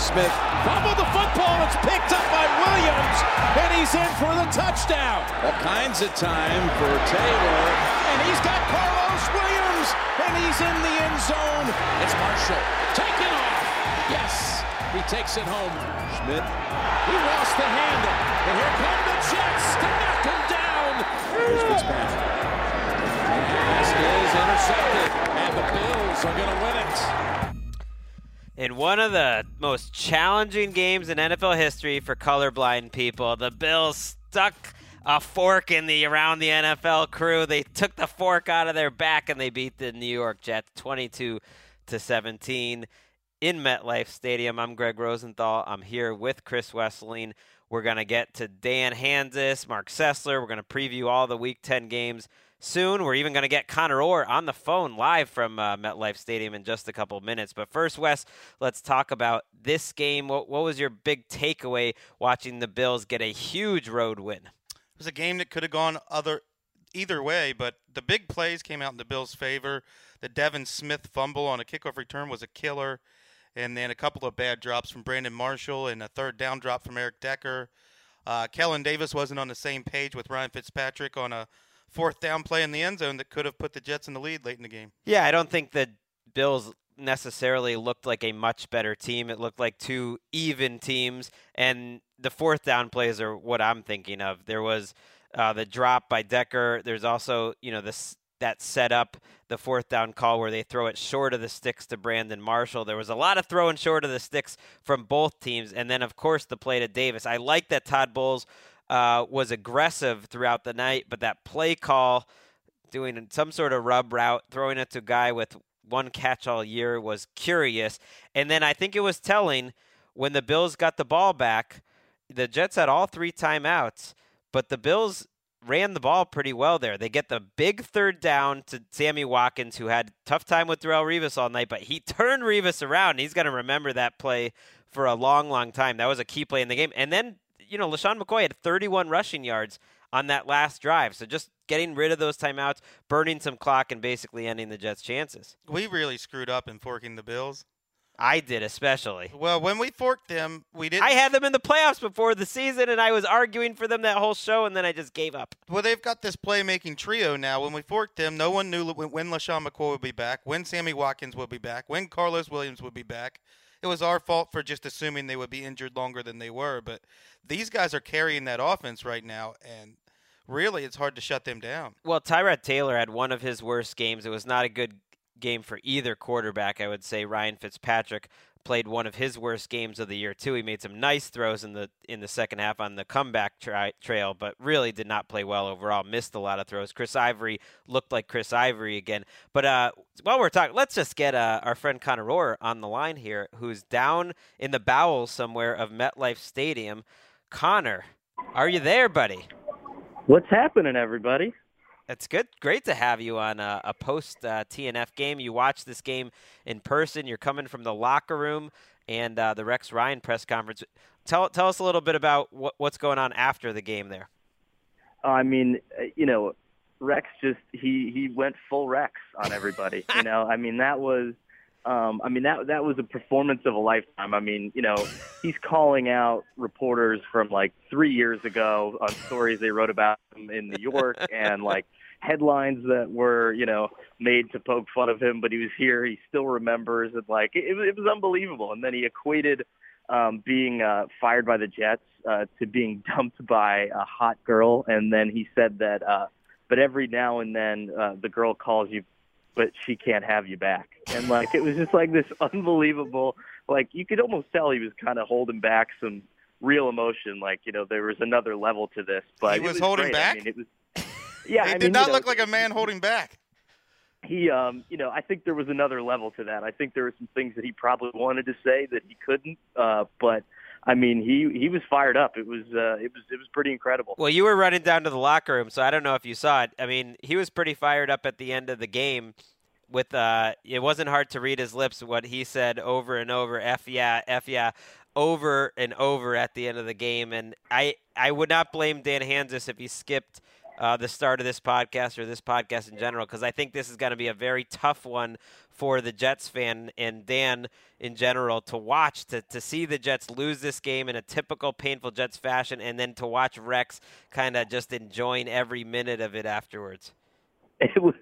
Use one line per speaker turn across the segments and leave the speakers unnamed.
Smith fumbled the football. It's picked up by Williams, and he's in for the touchdown. All kinds of time for Taylor, and he's got Carlos Williams, and he's in the end zone. It's Marshall taken off. Yes, he takes it home. Schmidt, he lost the handle, and here come the Jets to knock him down. Here's Fitzpatrick. Pass is intercepted, and the Bills are going to win it.
In one of the most challenging games in NFL history for colorblind people, the Bills stuck a fork around the NFL crew. They took the fork out of their back and they beat the New York Jets 22-17 in MetLife Stadium. I'm Greg Rosenthal. I'm here with Chris Wesseling. We're going to get to Dan Hanzus, Mark Sessler. We're going to preview all the Week 10 games soon. We're even going to get Connor Orr on the phone live from MetLife Stadium in just a couple minutes. But first, Wes, let's talk about this game. What was your big takeaway watching the Bills get a huge road win?
It was a game that could have gone either way, but the big plays came out in the Bills' favor. The Devin Smith fumble on a kickoff return was a killer, and then a couple of bad drops from Brandon Marshall and a third down drop from Eric Decker. Kellen Davis wasn't on the same page with Ryan Fitzpatrick on a fourth down play in the end zone that could have put the Jets in the lead late in the game.
Yeah, I don't think the Bills necessarily looked like a much better team. It looked like two even teams, and the fourth down plays are what I'm thinking of. There was the drop by Decker. There's also, that set up the fourth down call where they throw it short of the sticks to Brandon Marshall. There was a lot of throwing short of the sticks from both teams, and then, of course, the play to Davis. I like that Todd Bowles was aggressive throughout the night, but that play call, doing some sort of rub route, throwing it to a guy with one catch all year was curious. And then I think it was telling when the Bills got the ball back, the Jets had all three timeouts, but the Bills ran the ball pretty well there. They get the big third down to Sammy Watkins, who had a tough time with Darrelle Revis all night, but he turned Revis around, and he's going to remember that play for a long, long time. That was a key play in the game. And then LeSean McCoy had 31 rushing yards on that last drive. So just getting rid of those timeouts, burning some clock, and basically ending the Jets' chances.
We really screwed up in forking the Bills.
I did, especially.
Well, when we forked them, we didn't.
I had them in the playoffs before the season, and I was arguing for them that whole show, and then I just gave up.
Well, they've got this playmaking trio now. When we forked them, no one knew when LeSean McCoy would be back, when Sammy Watkins would be back, when Carlos Williams would be back. It was our fault for just assuming they would be injured longer than they were. But these guys are carrying that offense right now, and really it's hard to shut them down.
Well, Tyrod Taylor had one of his worst games. It was not a good game for either quarterback, I would say. Ryan Fitzpatrick played one of his worst games of the year, too. He made some nice throws in the second half on the comeback trail, but really did not play well overall. Missed a lot of throws. Chris Ivory looked like Chris Ivory again. But while we're talking, let's just get our friend Connor Orr on the line here, who's down in the bowels somewhere of MetLife Stadium. Connor, are you there, buddy?
What's happening, everybody?
It's good. Great to have you on a post-TNF game. You watched this game in person. You're coming from the locker room and the Rex Ryan press conference. Tell us a little bit about what's going on after the game there.
I mean, Rex he went full Rex on everybody. That was that was a performance of a lifetime. I mean, he's calling out reporters from like 3 years ago on stories they wrote about him in New York and like headlines that were, made to poke fun of him, but he was here. He still remembers it. Like it was unbelievable. And then he equated being fired by the Jets to being dumped by a hot girl. And then he said that, but every now and then the girl calls you, but she can't have you back. And like, it was just like this unbelievable, like you could almost tell he was kind of holding back some real emotion. Like, there was another level to this, but
he was holding
great.
back.
I mean, it was, yeah,
he did not look like a man holding back.
He, I think there was another level to that. I think there were some things that he probably wanted to say that he couldn't, but I mean, he was fired up. It was pretty incredible.
Well, you were running down to the locker room, so I don't know if you saw it. I mean, he was pretty fired up at the end of the game. With it wasn't hard to read his lips what he said over and over, F yeah, over and over at the end of the game. And I would not blame Dan Hanzus if he skipped the start of this podcast or this podcast in general, because I think this is going to be a very tough one for the Jets fan and Dan in general to watch, to see the Jets lose this game in a typical painful Jets fashion, and then to watch Rex kind of just enjoying every minute of it afterwards?
It was,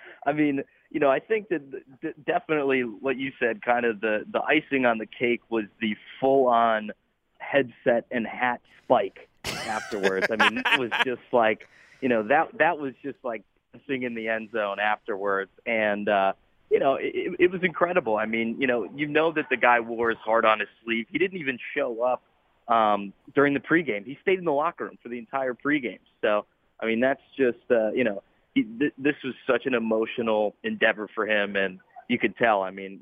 I think that definitely what you said, kind of the icing on the cake was the full-on headset and hat spike afterwards. I mean, it was just like, that was just like dancing in the end zone afterwards. And, it was incredible. I mean, that the guy wore his heart on his sleeve. He didn't even show up during the pregame. He stayed in the locker room for the entire pregame. So, I mean, that's just, this was such an emotional endeavor for him, and you could tell. I mean,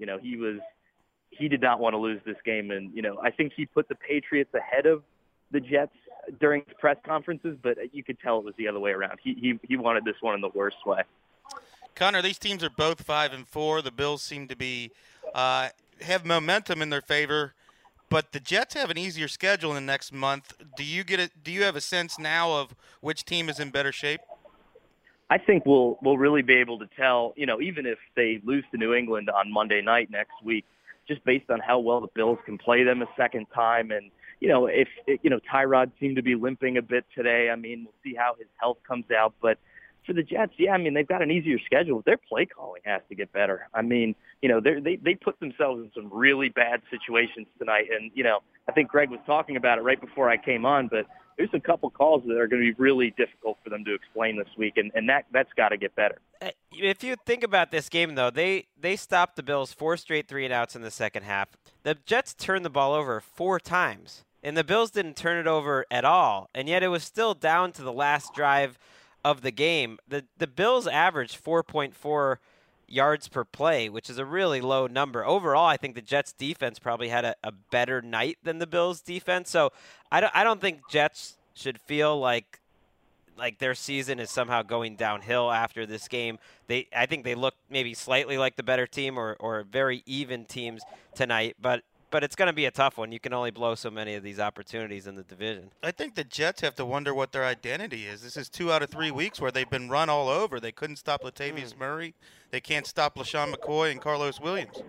he did not want to lose this game, and I think he put the Patriots ahead of the Jets during his press conferences, but you could tell it was the other way around. He wanted this one in the worst way.
Connor, these teams are both 5-4. The Bills seem to be have momentum in their favor, but the Jets have an easier schedule in the next month. Do you have a sense now of which team is in better shape?
I think we'll really be able to tell, even if they lose to New England on Monday night next week, just based on how well the Bills can play them a second time. And, if Tyrod seemed to be limping a bit today, I mean, we'll see how his health comes out. But for the Jets, they've got an easier schedule. Their play calling has to get better. I mean, they put themselves in some really bad situations tonight. And, I think Greg was talking about it right before I came on, but there's a couple calls that are going to be really difficult for them to explain this week, and that's got to get better.
If you think about this game, though, they stopped the Bills 4 straight 3-and-outs in the second half. The Jets turned the ball over 4 times, and the Bills didn't turn it over at all, and yet it was still down to the last drive of the game. The Bills averaged 4.4 yards per play, which is a really low number. Overall, I think the Jets defense probably had a better night than the Bills defense. So I don't think Jets should feel like their season is somehow going downhill after this game. I think they look maybe slightly like the better team or very even teams tonight, but it's going to be a tough one. You can only blow so many of these opportunities in the division.
I think the Jets have to wonder what their identity is. This is 2 out of 3 weeks where they've been run all over. They couldn't stop Latavius Murray. They can't stop LaShawn McCoy and Carlos Williams.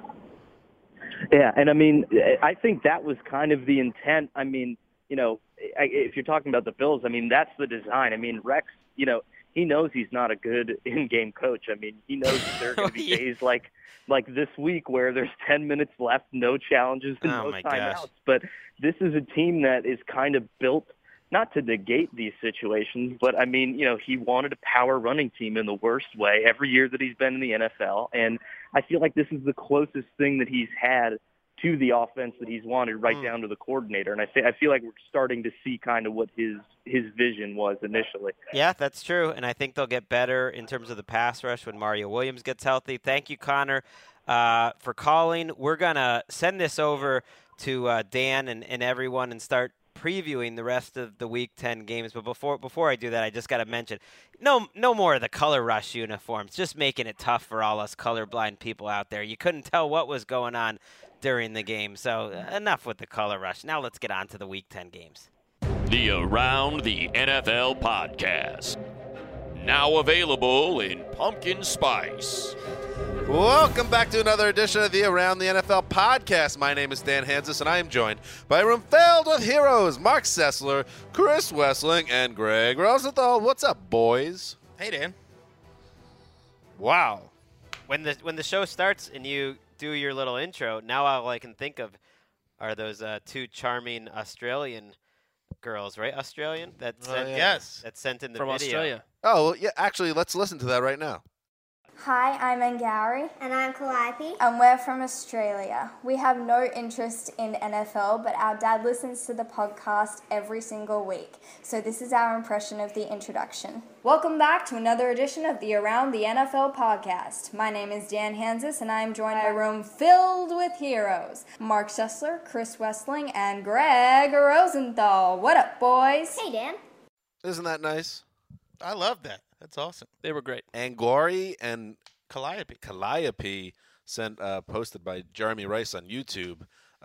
Yeah, and I mean, I think that was kind of the intent. I mean, if you're talking about the Bills, I mean, that's the design. I mean, Rex, he knows he's not a good in-game coach. I mean, he knows that there are going to be days like this week where there's 10 minutes left, no challenges, and no timeouts. But this is a team that is kind of built not to negate these situations, but I mean, he wanted a power running team in the worst way every year that he's been in the NFL. And I feel like this is the closest thing that he's had to the offense that he's wanted, right down to the coordinator. And I feel like we're starting to see kind of what his vision was initially.
Yeah, that's true. And I think they'll get better in terms of the pass rush when Mario Williams gets healthy. Thank you, Connor, for calling. We're going to send this over to Dan and everyone and start previewing the rest of the Week 10 games. But before I do that, I just got to mention, no more of the Color Rush uniforms, just making it tough for all us colorblind people out there. You couldn't tell what was going on during the game. So enough with the Color Rush. Now let's get on to the Week 10 games.
The Around the NFL podcast. Now available in pumpkin spice.
Welcome back to another edition of the Around the NFL podcast. My name is Dan Hansis, and I am joined by a room filled with heroes, Mark Sessler, Chris Wessling, and Greg Rosenthal. What's up, boys?
Hey, Dan.
Wow.
When the show starts and you do your little intro, now all I can think of are those 2 charming Australian girls, right? Australian? That sent in the
From
video.
Australia.
Oh, well, yeah, actually, let's listen to that right now.
Hi, I'm Angauri.
And I'm Calliope.
And we're from Australia. We have no interest in NFL, but our dad listens to the podcast every single week. So this is our impression of the introduction. Welcome back to another edition of the Around the NFL podcast. My name is Dan Hansis, and I am joined by a room filled with heroes. Mark Sessler, Chris Wessling, and Greg Rosenthal. What up, boys?
Hey, Dan.
Isn't that nice?
I love that. That's awesome.
They were great.
Angori and
Calliope
sent posted by Jeremy Rice on YouTube.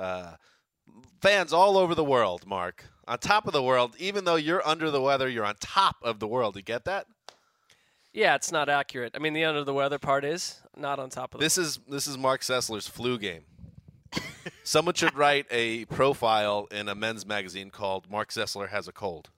Fans all over the world, Mark. On top of the world, even though you're under the weather, you're on top of the world. You get that?
Yeah, it's not accurate. I mean, the under the weather part is not on top of
This is Mark Sessler's flu game. Someone should write a profile in a men's magazine called Mark Sessler Has a Cold.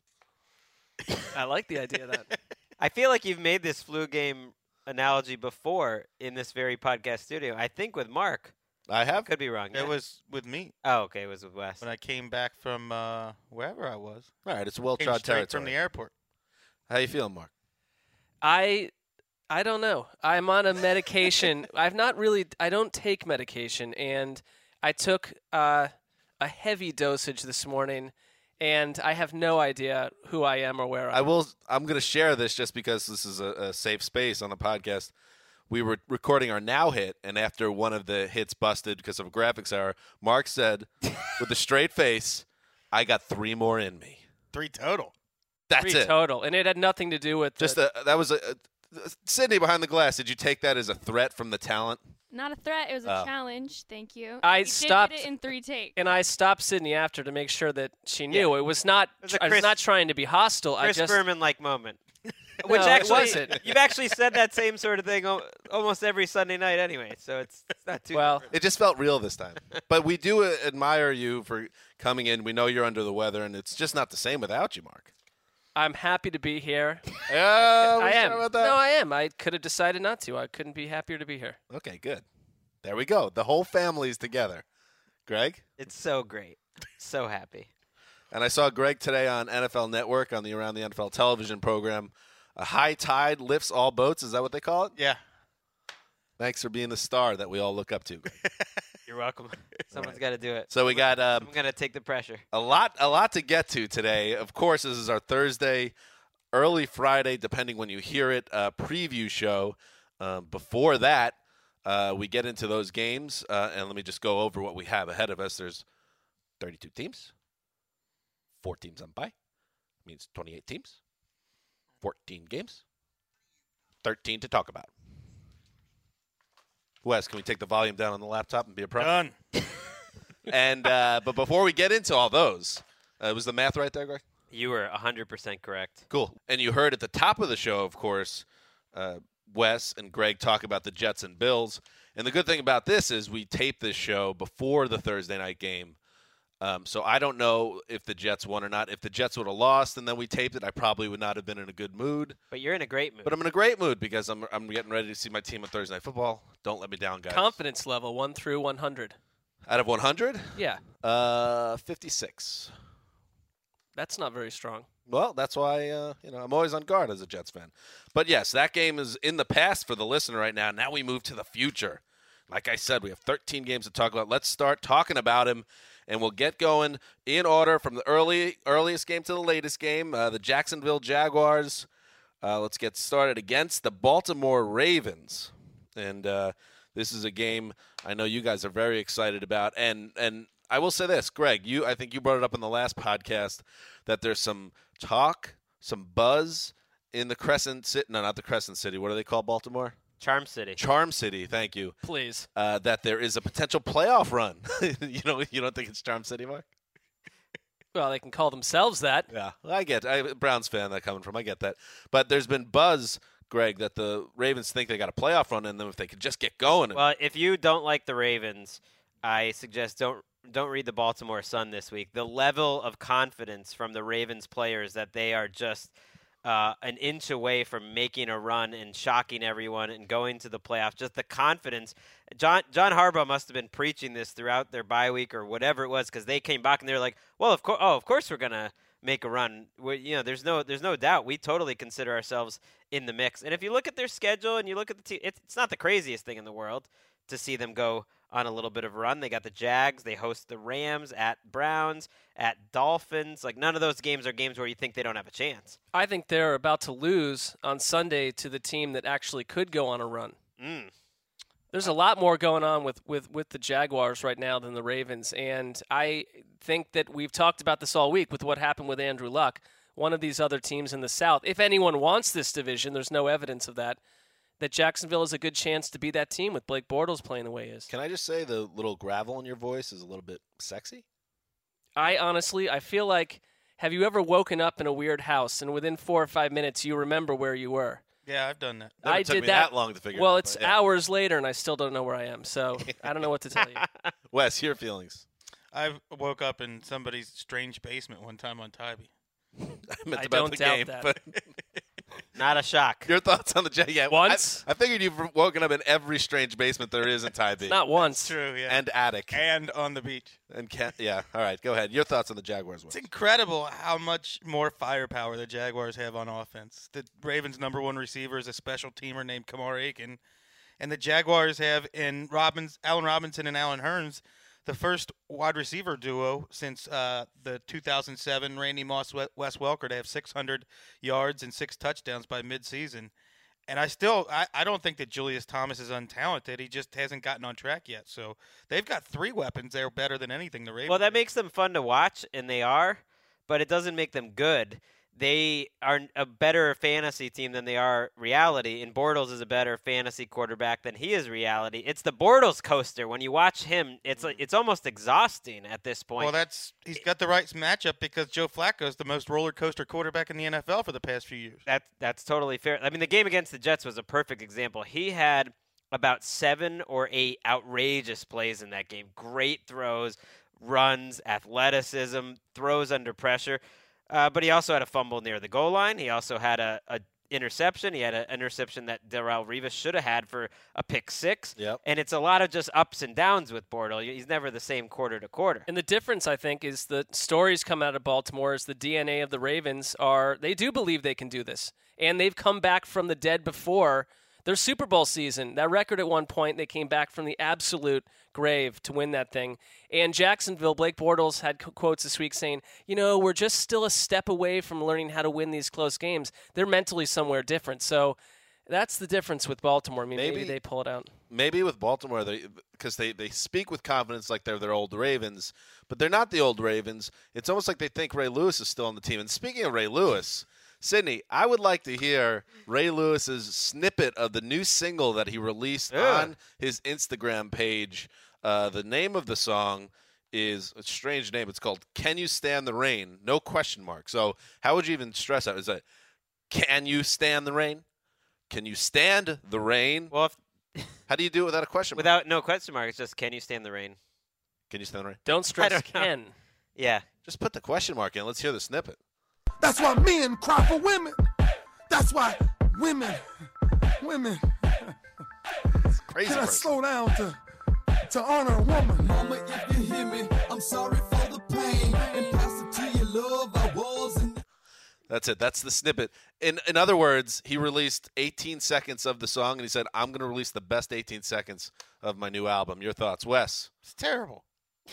I like the idea of that.
I feel like you've made this flu game analogy before in this very podcast studio. I think with Mark.
I have.
Could be wrong.
It was with me
Oh, okay. It was with Wes.
when I came back from wherever I was.
All right, it's
Came
well-trod
straight
territory.
from the airport.
How you feeling, Mark?
I don't know. I'm on a medication. I don't take medication, and I took a heavy dosage this morning, and I have no idea who I am or where I am.
I'm going to share this just because this is a safe space on the podcast. We were recording our now hit, and after one of the hits busted because of a graphics error, Mark said, with a straight face, "I got 3 more in me."
3 total.
That's
3
it.
total, and it had nothing to do with
That was Sydney behind the glass. Did you take that as a threat from the talent?
Not a threat. It was a challenge. Thank you.
I
Did
stopped-
it in 3 takes.
And I stopped Sydney after to make sure that she knew. It was not.
It was a
I was
Chris-
not trying to be hostile.
Chris
I just.
Berman-like moment.
No,
Which
it
actually,
wasn't.
you've actually said that same sort of thing almost every Sunday night anyway, so it's not too
Well,
different.
It just felt real this time. But we do admire you for coming in. We know you're under the weather, and it's just not the same without you, Mark.
I'm happy to be here.
Yeah,
I am.
Sure about that?
No, I am. I could have decided not to. I couldn't be happier to be here.
Okay, good. There we go. The whole family's together. Greg?
It's so great. So happy.
And I saw Greg today on NFL Network on the Around the NFL television program. A high tide lifts all boats. Is that what they call it?
Yeah.
Thanks for being the star that we all look up to, Greg.
You're welcome. Someone's got to do it.
So we got
I'm going to take the pressure.
a lot to get to today. Of course, this is our Thursday, early Friday, depending when you hear it, preview show. Before that, we get into those games, and let me just go over what we have ahead of us. There's 32 teams, 4 teams on bye. Means 28 teams, 14 games, 13 to talk about. Wes, can we take the volume down on the laptop and be a pro?
Done.
And but before we get into all those, was the math right there, Greg?
You were 100% correct.
Cool. And you heard at the top of the show, of course, Wes and Greg talk about the Jets and Bills. And the good thing about this is we tape this show before the Thursday night game. So I don't know if the Jets won or not. If the Jets would have lost and then we taped it, I probably would not have been in a good mood.
But you're in a great mood.
But I'm in a great mood because I'm getting ready to see my team on Thursday Night Football. Don't let me down, guys.
Confidence level 1 through 100.
Out of 100?
Yeah,
56.
that's not very strong.
Well, that's why I'm always on guard as a Jets fan. But yes, that game is in the past for the listener right now. Now we move to the future. Like I said, we have 13 games to talk about. Let's start talking about him, and we'll get going in order from the earliest game to the latest game. The Jacksonville Jaguars. Let's get started against the Baltimore Ravens, and this is a game I know you guys are very excited about. And I will say this, Greg, I think you brought it up in the last podcast that there's some talk, some buzz in the Crescent City. No, not the Crescent City. What do they call Baltimore?
Charm City.
Charm City. Thank you.
Please.
That there is a potential playoff run. You don't think it's Charm City, Mark?
Well, they can call themselves that.
Yeah, I get. Browns fan that coming from. I get that. But there's been buzz, Greg, that the Ravens think they got a playoff run in them if they could just get going.
Well, if you don't like the Ravens, I suggest don't read the Baltimore Sun this week. The level of confidence from the Ravens players that they are just an inch away from making a run and shocking everyone and going to the playoffs. Just the confidence. John Harbaugh must have been preaching this throughout their bye week or whatever it was, because they came back and they were like, "Well, of course we're gonna make a run." There's no doubt. We totally consider ourselves in the mix. And if you look at their schedule and you look at the team, it's not the craziest thing in the world to see them go on a little bit of a run. They got the Jags. They host the Rams, at Browns, at Dolphins. Like, none of those games are games where you think they don't have a chance.
I think they're about to lose on Sunday to the team that actually could go on a run. There's a lot more going on with the Jaguars right now than the Ravens, and I think that we've talked about this all week with what happened with Andrew Luck. One of these other teams in the South, if anyone wants this division, there's no evidence of that Jacksonville has a good chance to be that team with Blake Bortles playing the way he is.
Can I just say the little gravel in your voice is a little bit sexy?
I feel like, have you ever woken up in a weird house and within 4 or 5 minutes you remember where you were?
Yeah, I've done that.
Never
I
took
did
me
that
long to figure
Well,
out.
it's
but yeah.
hours later, and I still don't know where I am. So I don't know what to tell you.
Wes, your feelings.
I woke up in somebody's strange basement one time on Tybee.
I meant
I
about
don't
the
doubt
game,
that.
but
Not a shock.
your thoughts on the Jag? Yeah,
Once?
I figured you've woken up in every strange basement there is in Tybee.
Not once.
True, yeah.
And attic.
And on the beach.
Yeah, all right, go ahead. Your thoughts on the Jaguars.
It's incredible how much more firepower the Jaguars have on offense. The Ravens' #1 receiver is a special teamer named Kamar Aiken, and the Jaguars have in Allen Robinson and Allen Hurns, the first wide receiver duo since the 2007 Randy Moss Wes Welker to have 600 yards and 6 touchdowns by midseason. And I don't think that Julius Thomas is untalented. He just hasn't gotten on track yet. So they've got 3 weapons that are better than anything the Ravens.
Well, that
do.
makes them fun to watch, and they are, but it doesn't make them good. They are a better fantasy team than they are reality, and Bortles is a better fantasy quarterback than he is reality. It's the Bortles coaster. When you watch him, it's almost exhausting at this point.
Well, he's got the right matchup because Joe Flacco is the most roller coaster quarterback in the NFL for the past few years.
That's totally fair. I mean, the game against the Jets was a perfect example. He had about 7 or 8 outrageous plays in that game. Great throws, runs, athleticism, throws under pressure. But he also had a fumble near the goal line. He also had a interception. He had an interception that Darrelle Revis should have had for a pick 6.
Yep.
And it's a lot of just ups and downs with Bortles. He's never the same quarter to quarter.
And the difference, I think, is the stories come out of Baltimore is the DNA of the Ravens they do believe they can do this. And they've come back from the dead before their Super Bowl season. That record at one point, they came back from the absolute grave to win that thing. And Jacksonville, Blake Bortles had quotes this week saying, we're just still a step away from learning how to win these close games. They're mentally somewhere different. So that's the difference with Baltimore. I mean, maybe they pull it out.
Maybe with Baltimore, because they speak with confidence like they're their old Ravens, but they're not the old Ravens. It's almost like they think Ray Lewis is still on the team. And speaking of Ray Lewis, Sydney, I would like to hear Ray Lewis's snippet of the new single that he released on his Instagram page. The name of the song is a strange name. It's called "Can You Stand the Rain?" No question mark. So how would you even stress that? Is that "Can you stand the rain? Can you stand the rain?"
Well,
how do you do it without a question mark?
Without no question mark, it's just can you stand the rain?
Can you stand the rain?
Don't stress
don't know.
can.
Yeah.
Just put the question mark in. Let's hear the snippet.
That's why men cry for women. That's why women.
It's crazy.
Can I
person.
slow down to honor a woman?
Mama, if you hear me, I'm sorry for the pain. And pass it to your love, I was in.
That's it. That's the snippet. In other words, he released 18 seconds of the song, and he said, "I'm going to release the best 18 seconds of my new album." Your thoughts, Wes?
It's terrible.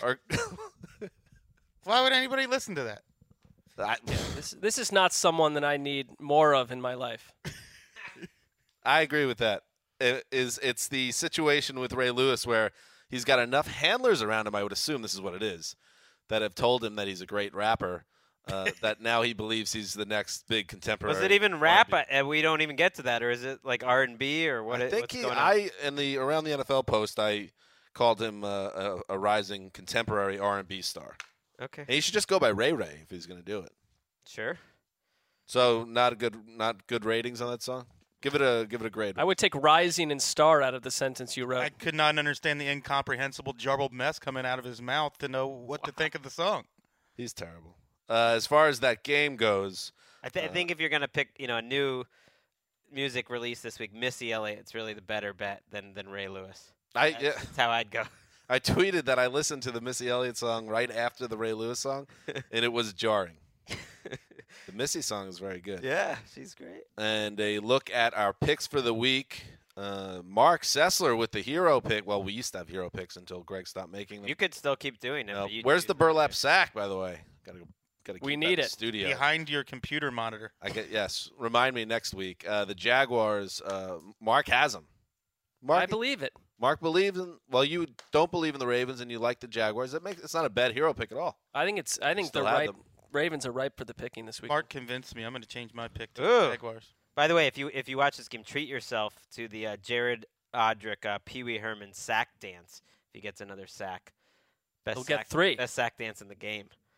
Why would anybody listen to that?
This is not someone that I need more of in my life.
I agree with that. It's the situation with Ray Lewis where he's got enough handlers around him, I would assume this is what it is, that have told him that he's a great rapper, that now he believes he's the next big contemporary.
Was it even rap?
R&B.
We don't even get to that, or is it like R&B or what?
I think
what's going on?
in the Around the NFL post, I called him a rising contemporary R&B star.
Okay.
And he should just go by Ray Ray if he's going to do it.
Sure.
So not good ratings on that song. Give it a grade.
I would take rising and star out of the sentence you wrote.
I could not understand the incomprehensible jumbled mess coming out of his mouth to know what to think of the song.
He's terrible. As far as that game goes,
I think if you're going to pick, a new music release this week, Missy Elliott's really the better bet than Ray Lewis. That's how I'd go.
I tweeted that I listened to the Missy Elliott song right after the Ray Lewis song, and it was jarring. The Missy song is very good.
Yeah, she's great.
And a look at our picks for the week. Mark Sessler with the hero pick. Well, we used to have hero picks until Greg stopped making them.
You could still keep doing them.
Where's the burlap sack, by the way? Gotta keep
we
that
need
in
it.
Studio.
Behind your computer monitor.
Yes. Remind me next week. The Jaguars. Mark has them.
I believe it.
Mark believes in. Well, you don't believe in the Ravens, and you like the Jaguars. It's not a bad hero pick at all.
I think
still
the
have them.
Ravens are ripe for the picking this week.
Mark convinced me. I'm going to change my pick to the Jaguars.
By the way, if you watch this game, treat yourself to the Jared Odrick Pee Wee Herman sack dance. If he gets another sack,
He'll get 3.
Best sack dance in the game.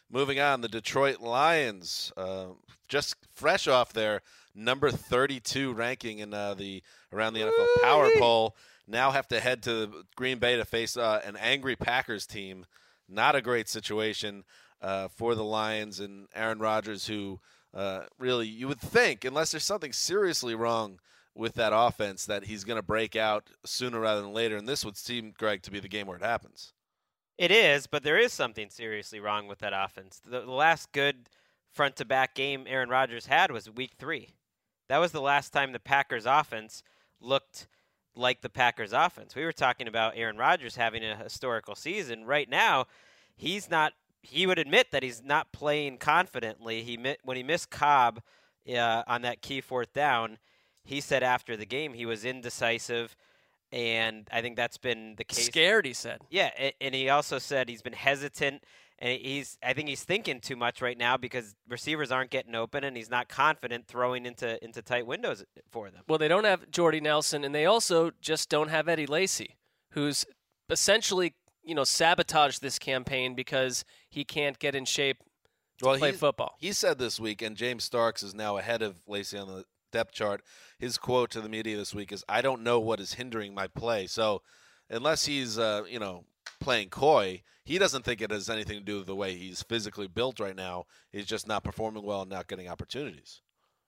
Moving on, the Detroit Lions, just fresh off their number 32 ranking in the Around the NFL Power Poll, now have to head to Green Bay to face an angry Packers team. Not a great situation for the Lions and Aaron Rodgers, who really, you would think, unless there's something seriously wrong with that offense, that he's going to break out sooner rather than later. And this would seem, Greg, to be the game where it happens.
It is, but there is something seriously wrong with that offense. The last good front-to-back game Aaron Rodgers had was Week 3. That was the last time the Packers offense looked like the Packers offense. We were talking about Aaron Rodgers having a historical season. Right now, he's not. He would admit that he's not playing confidently. When he missed Cobb on that key fourth down, he said after the game he was indecisive. And I think that's been the case.
Scared, he said.
Yeah, and he also said he's been hesitant, and I think he's thinking too much right now because receivers aren't getting open, and he's not confident throwing into tight windows for them.
Well, they don't have Jordy Nelson, and they also just don't have Eddie Lacy, who's essentially, sabotaged this campaign because he can't get in shape to play football.
He said this week, and James Starks is now ahead of Lacy on the depth chart. His quote to the media this week is, "I don't know what is hindering my play." So unless he's, playing coy, he doesn't think it has anything to do with the way he's physically built right now. He's just not performing well and not getting opportunities.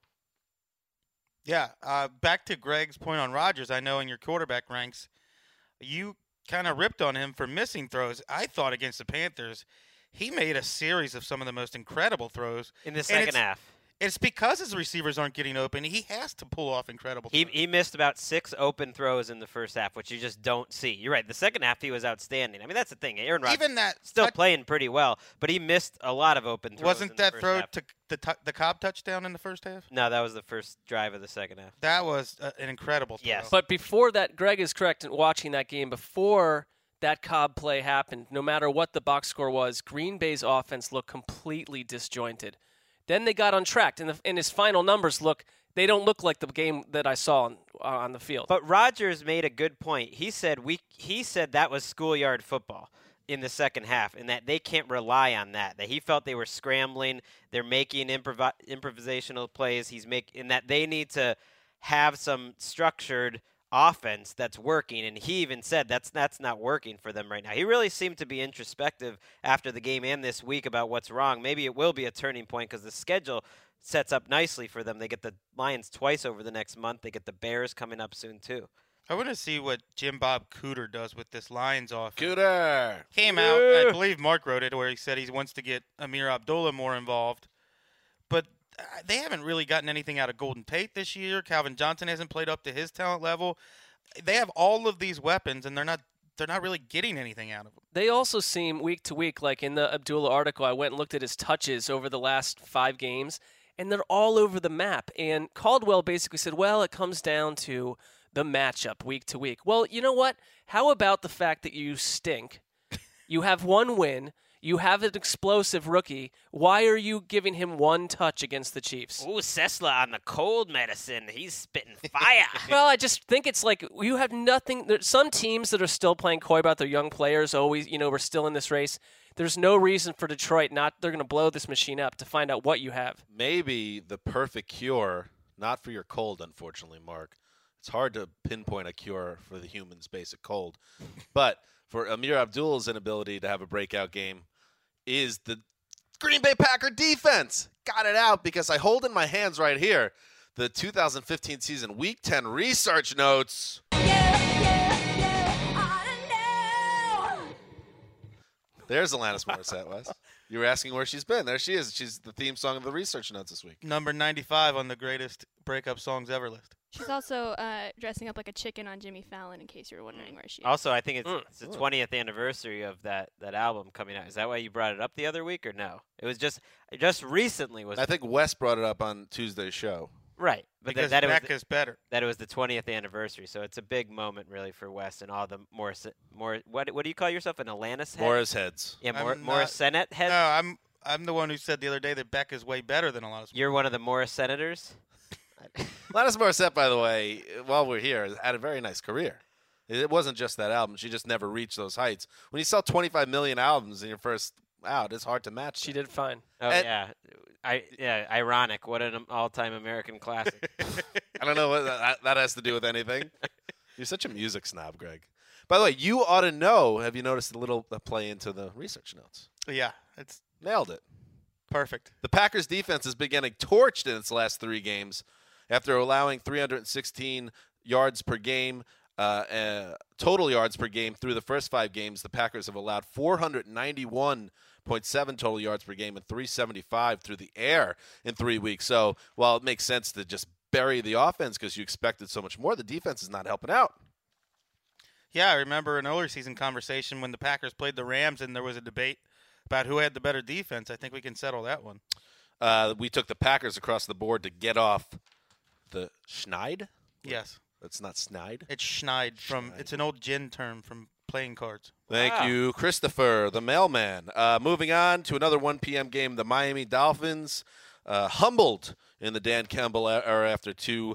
Yeah, back to Greg's point on Rodgers, I know in your quarterback ranks, you kind of ripped on him for missing throws. I thought against the Panthers, he made a series of some of the most incredible throws.
In the second half.
It's because his receivers aren't getting open. He has to pull off incredible throws.
He missed about 6 open throws in the first half, which you just don't see. You're right. The second half, he was outstanding. I mean, that's the thing. Aaron Rodgers still playing pretty well, but he missed a lot of open throws.
Wasn't that throw to the Cobb touchdown in the first half?
No, that was the first drive of the second half.
That was an incredible throw.
Yes.
But before that, Greg is correct in watching that game. Before that Cobb play happened, no matter what the box score was, Green Bay's offense looked completely disjointed. Then they got on track, and his final numbers they don't look like the game that I saw on the field.
But Rodgers made a good point. He said that was schoolyard football in the second half, and that they can't rely on that. That he felt they were scrambling, they're making improvisational plays. And that they need to have some structured offense that's working, and he even said that's not working for them right now. He really seemed to be introspective after the game and this week about what's wrong. Maybe it will be a turning point because the schedule sets up nicely for them. They get the Lions twice over the next month. They get the Bears coming up soon too.
I want to see what Jim Bob Cooter does with this Lions offense.
Cooter
came out, I believe Mark wrote it, where he said he wants to get Amir Abdullah more involved, but they haven't really gotten anything out of Golden Tate this year. Calvin Johnson hasn't played up to his talent level. They have all of these weapons, and they're not really getting anything out of them.
They also seem week to week, like in the Abdullah article, I went and looked at his touches over the last 5 games, and they're all over the map. And Caldwell basically said, well, it comes down to the matchup week to week. Well, you know what? How about the fact that you stink? You have 1 win. You have an explosive rookie. Why are you giving him 1 touch against the Chiefs?
Ooh, Sessler on the cold medicine. He's spitting fire.
Well, I just think it's like you have nothing. There's some teams that are still playing coy about their young players. Always, we're still in this race. There's no reason for Detroit they're going to blow this machine up to find out what you have.
Maybe the perfect cure, not for your cold, unfortunately, Mark. It's hard to pinpoint a cure for the human's basic cold. But for Amir Abdullah's inability to have a breakout game, is the Green Bay Packer defense. Got it out because I hold in my hands right here the 2015 season Week 10 research notes. There's Alanis Morissette, Wes. You were asking where she's been. There she is. She's the theme song of the research notes this week.
Number 95 on the greatest breakup songs ever list.
She's also dressing up like a chicken on Jimmy Fallon, in case you were wondering where she is.
Also, I think it's the 20th anniversary of that album coming out. Is that why you brought it up the other week, or no? It was just recently.
I think Wes brought it up on Tuesay's show.
Right. But
because
that
is better.
That it was the 20th anniversary, so it's a big moment, really, for Wes and all the what do you call yourself, an Alanis head?
Morris heads.
Yeah, Morissette heads?
No, I'm the one who said the other day that Beck is way better than Alanis.
You're one of the Morris Senators?
Alanis Morissette, by the way, while we're here, had a very nice career. It wasn't just that album. She just never reached those heights. When you sell 25 million albums in your first out. It's hard to match.
She did fine.
Oh, yeah. Ironic. What an all-time American classic.
I don't know what that has to do with anything. You're such a music snob, Greg. By the way, you ought to know. Have you noticed a little play into the research notes?
Yeah, it's
nailed it.
Perfect.
The Packers defense has been getting torched in its last 3 games after allowing 316 yards per game, total yards per game through the first 5 games. The Packers have allowed 491.7 total yards per game and 375 through the air in 3 weeks. So while it makes sense to just bury the offense because you expected so much more, the defense is not helping out.
Yeah, I remember an earlier season conversation when the Packers played the Rams and there was a debate about who had the better defense. I think we can settle that one.
We took the Packers across the board to get off the Schneid?
Yes.
That's not Snide.
It's Schneid. It's an old gin term from playing cards.
Thank you, Christopher, the mailman. Moving on to another 1 p.m. game, the Miami Dolphins, humbled in the Dan Campbell era after 2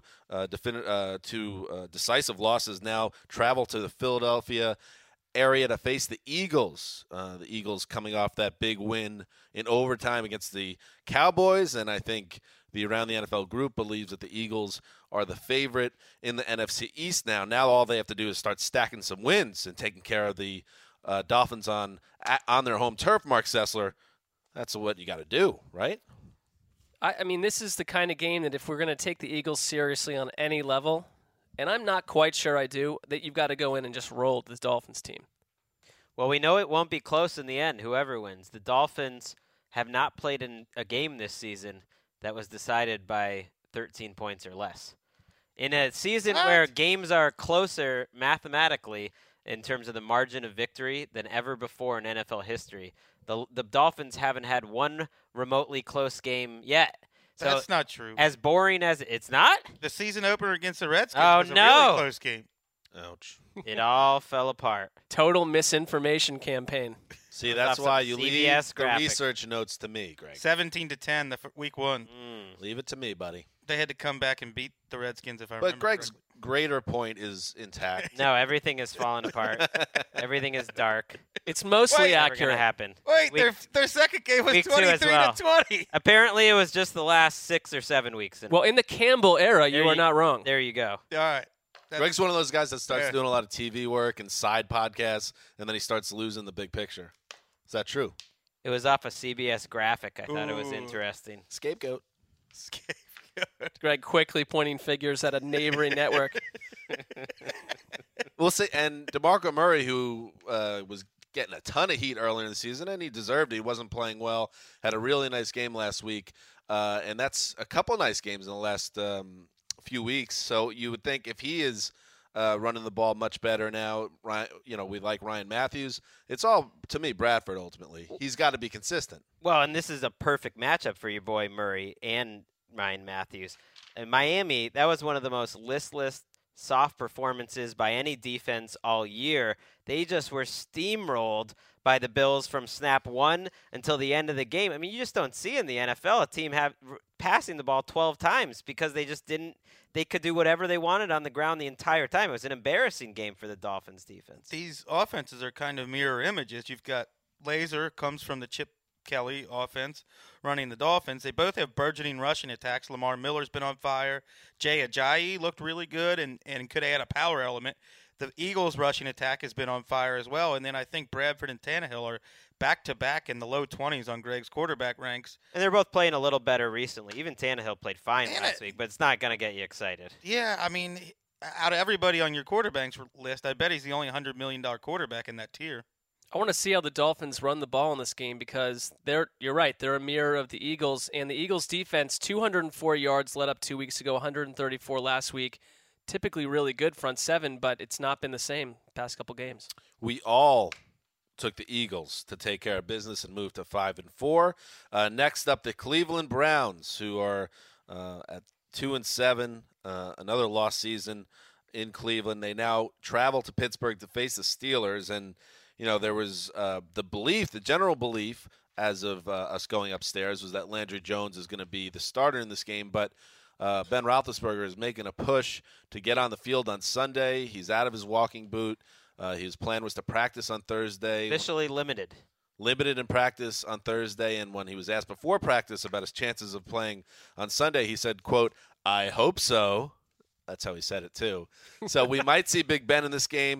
decisive losses, now travel to the Philadelphia area to face the Eagles. The Eagles coming off that big win in overtime against the Cowboys, and I think the Around the NFL group believes that the Eagles are the favorite in the NFC East now. Now all they have to do is start stacking some wins and taking care of the Dolphins on their home turf, Mark Sessler. That's what you got to do, right?
I mean, this is the kind of game that if we're going to take the Eagles seriously on any level, and I'm not quite sure I do, that you've got to go in and just roll this Dolphins team.
Well, we know it won't be close in the end, whoever wins. The Dolphins have not played in a game this season that was decided by 13 points or less. In a season where games are closer mathematically in terms of the margin of victory than ever before in NFL history, the Dolphins haven't had one remotely close game yet. So
that's not true.
As boring as it's not?
The season opener against the Redskins was a really close game.
Ouch.
It all fell apart.
Total misinformation campaign.
See, that's why you leave the research notes to me, Greg.
17-10, week 1.
Leave it to me, buddy.
They had to come back and beat the Redskins, if I remember.
But Greg's
correctly.
greater point is intact.
No, everything is falling apart. Everything is dark.
It's mostly accurate.
Never gonna happen.
Wait, their second game was 23-20.
Apparently, it was just the last 6 or 7 weeks.
Well, in the Campbell era, you are not wrong.
There you go.
All right.
Greg's one of those guys that starts doing a lot of TV work and side podcasts, and then he starts losing the big picture. Is that true?
It was off a CBS graphic. I thought it was interesting.
Scapegoat.
Greg quickly pointing figures at a neighboring network.
We'll see. And DeMarco Murray, who was getting a ton of heat earlier in the season, and he deserved it. He wasn't playing well. Had a really nice game last week. And that's a couple nice games in the last few weeks. So you would think if he is running the ball much better now, we like Ryan Matthews. It's all, to me, Bradford ultimately. He's got to be consistent.
Well, and this is a perfect matchup for your boy Murray and Ryan Matthews. In Miami, that was one of the most listless, soft performances by any defense all year. They just were steamrolled by the Bills from snap 1 until the end of the game. I mean, you just don't see in the NFL a team passing the ball 12 times because they just didn't. They could do whatever they wanted on the ground the entire time. It was an embarrassing game for the Dolphins defense.
These offenses are kind of mirror images. You've got Laser, comes from the Chip Kelly offense, running the Dolphins. They both have burgeoning rushing attacks. Lamar Miller's been on fire. Jay Ajayi looked really good and could add a power element. The Eagles' rushing attack has been on fire as well. And then I think Bradford and Tannehill are back-to-back in the low 20s on Greg's quarterback ranks.
And they're both playing a little better recently. Even Tannehill played fine last week, but it's not going to get you excited.
Yeah, I mean, out of everybody on your quarterbacks list, I bet he's the only $100 million quarterback in that tier.
I want to see how the Dolphins run the ball in this game because you're right, they're a mirror of the Eagles. And the Eagles' defense, 204 yards led up 2 weeks ago, 134 last week. Typically really good front seven, but it's not been the same past couple games.
We all took the Eagles to take care of business and move to 5-4. Next up, the Cleveland Browns, who are at 2-7, another lost season in Cleveland. They now travel to Pittsburgh to face the Steelers, and there was the general belief as of us going upstairs was that Landry Jones is going to be the starter in this game, but Ben Roethlisberger is making a push to get on the field on Sunday. He's out of his walking boot. His plan was to practice on Thursday.
Officially limited.
limited in practice on Thursday, and when he was asked before practice about his chances of playing on Sunday, he said, quote, "I hope so." That's how he said it, too. So we might see Big Ben in this game.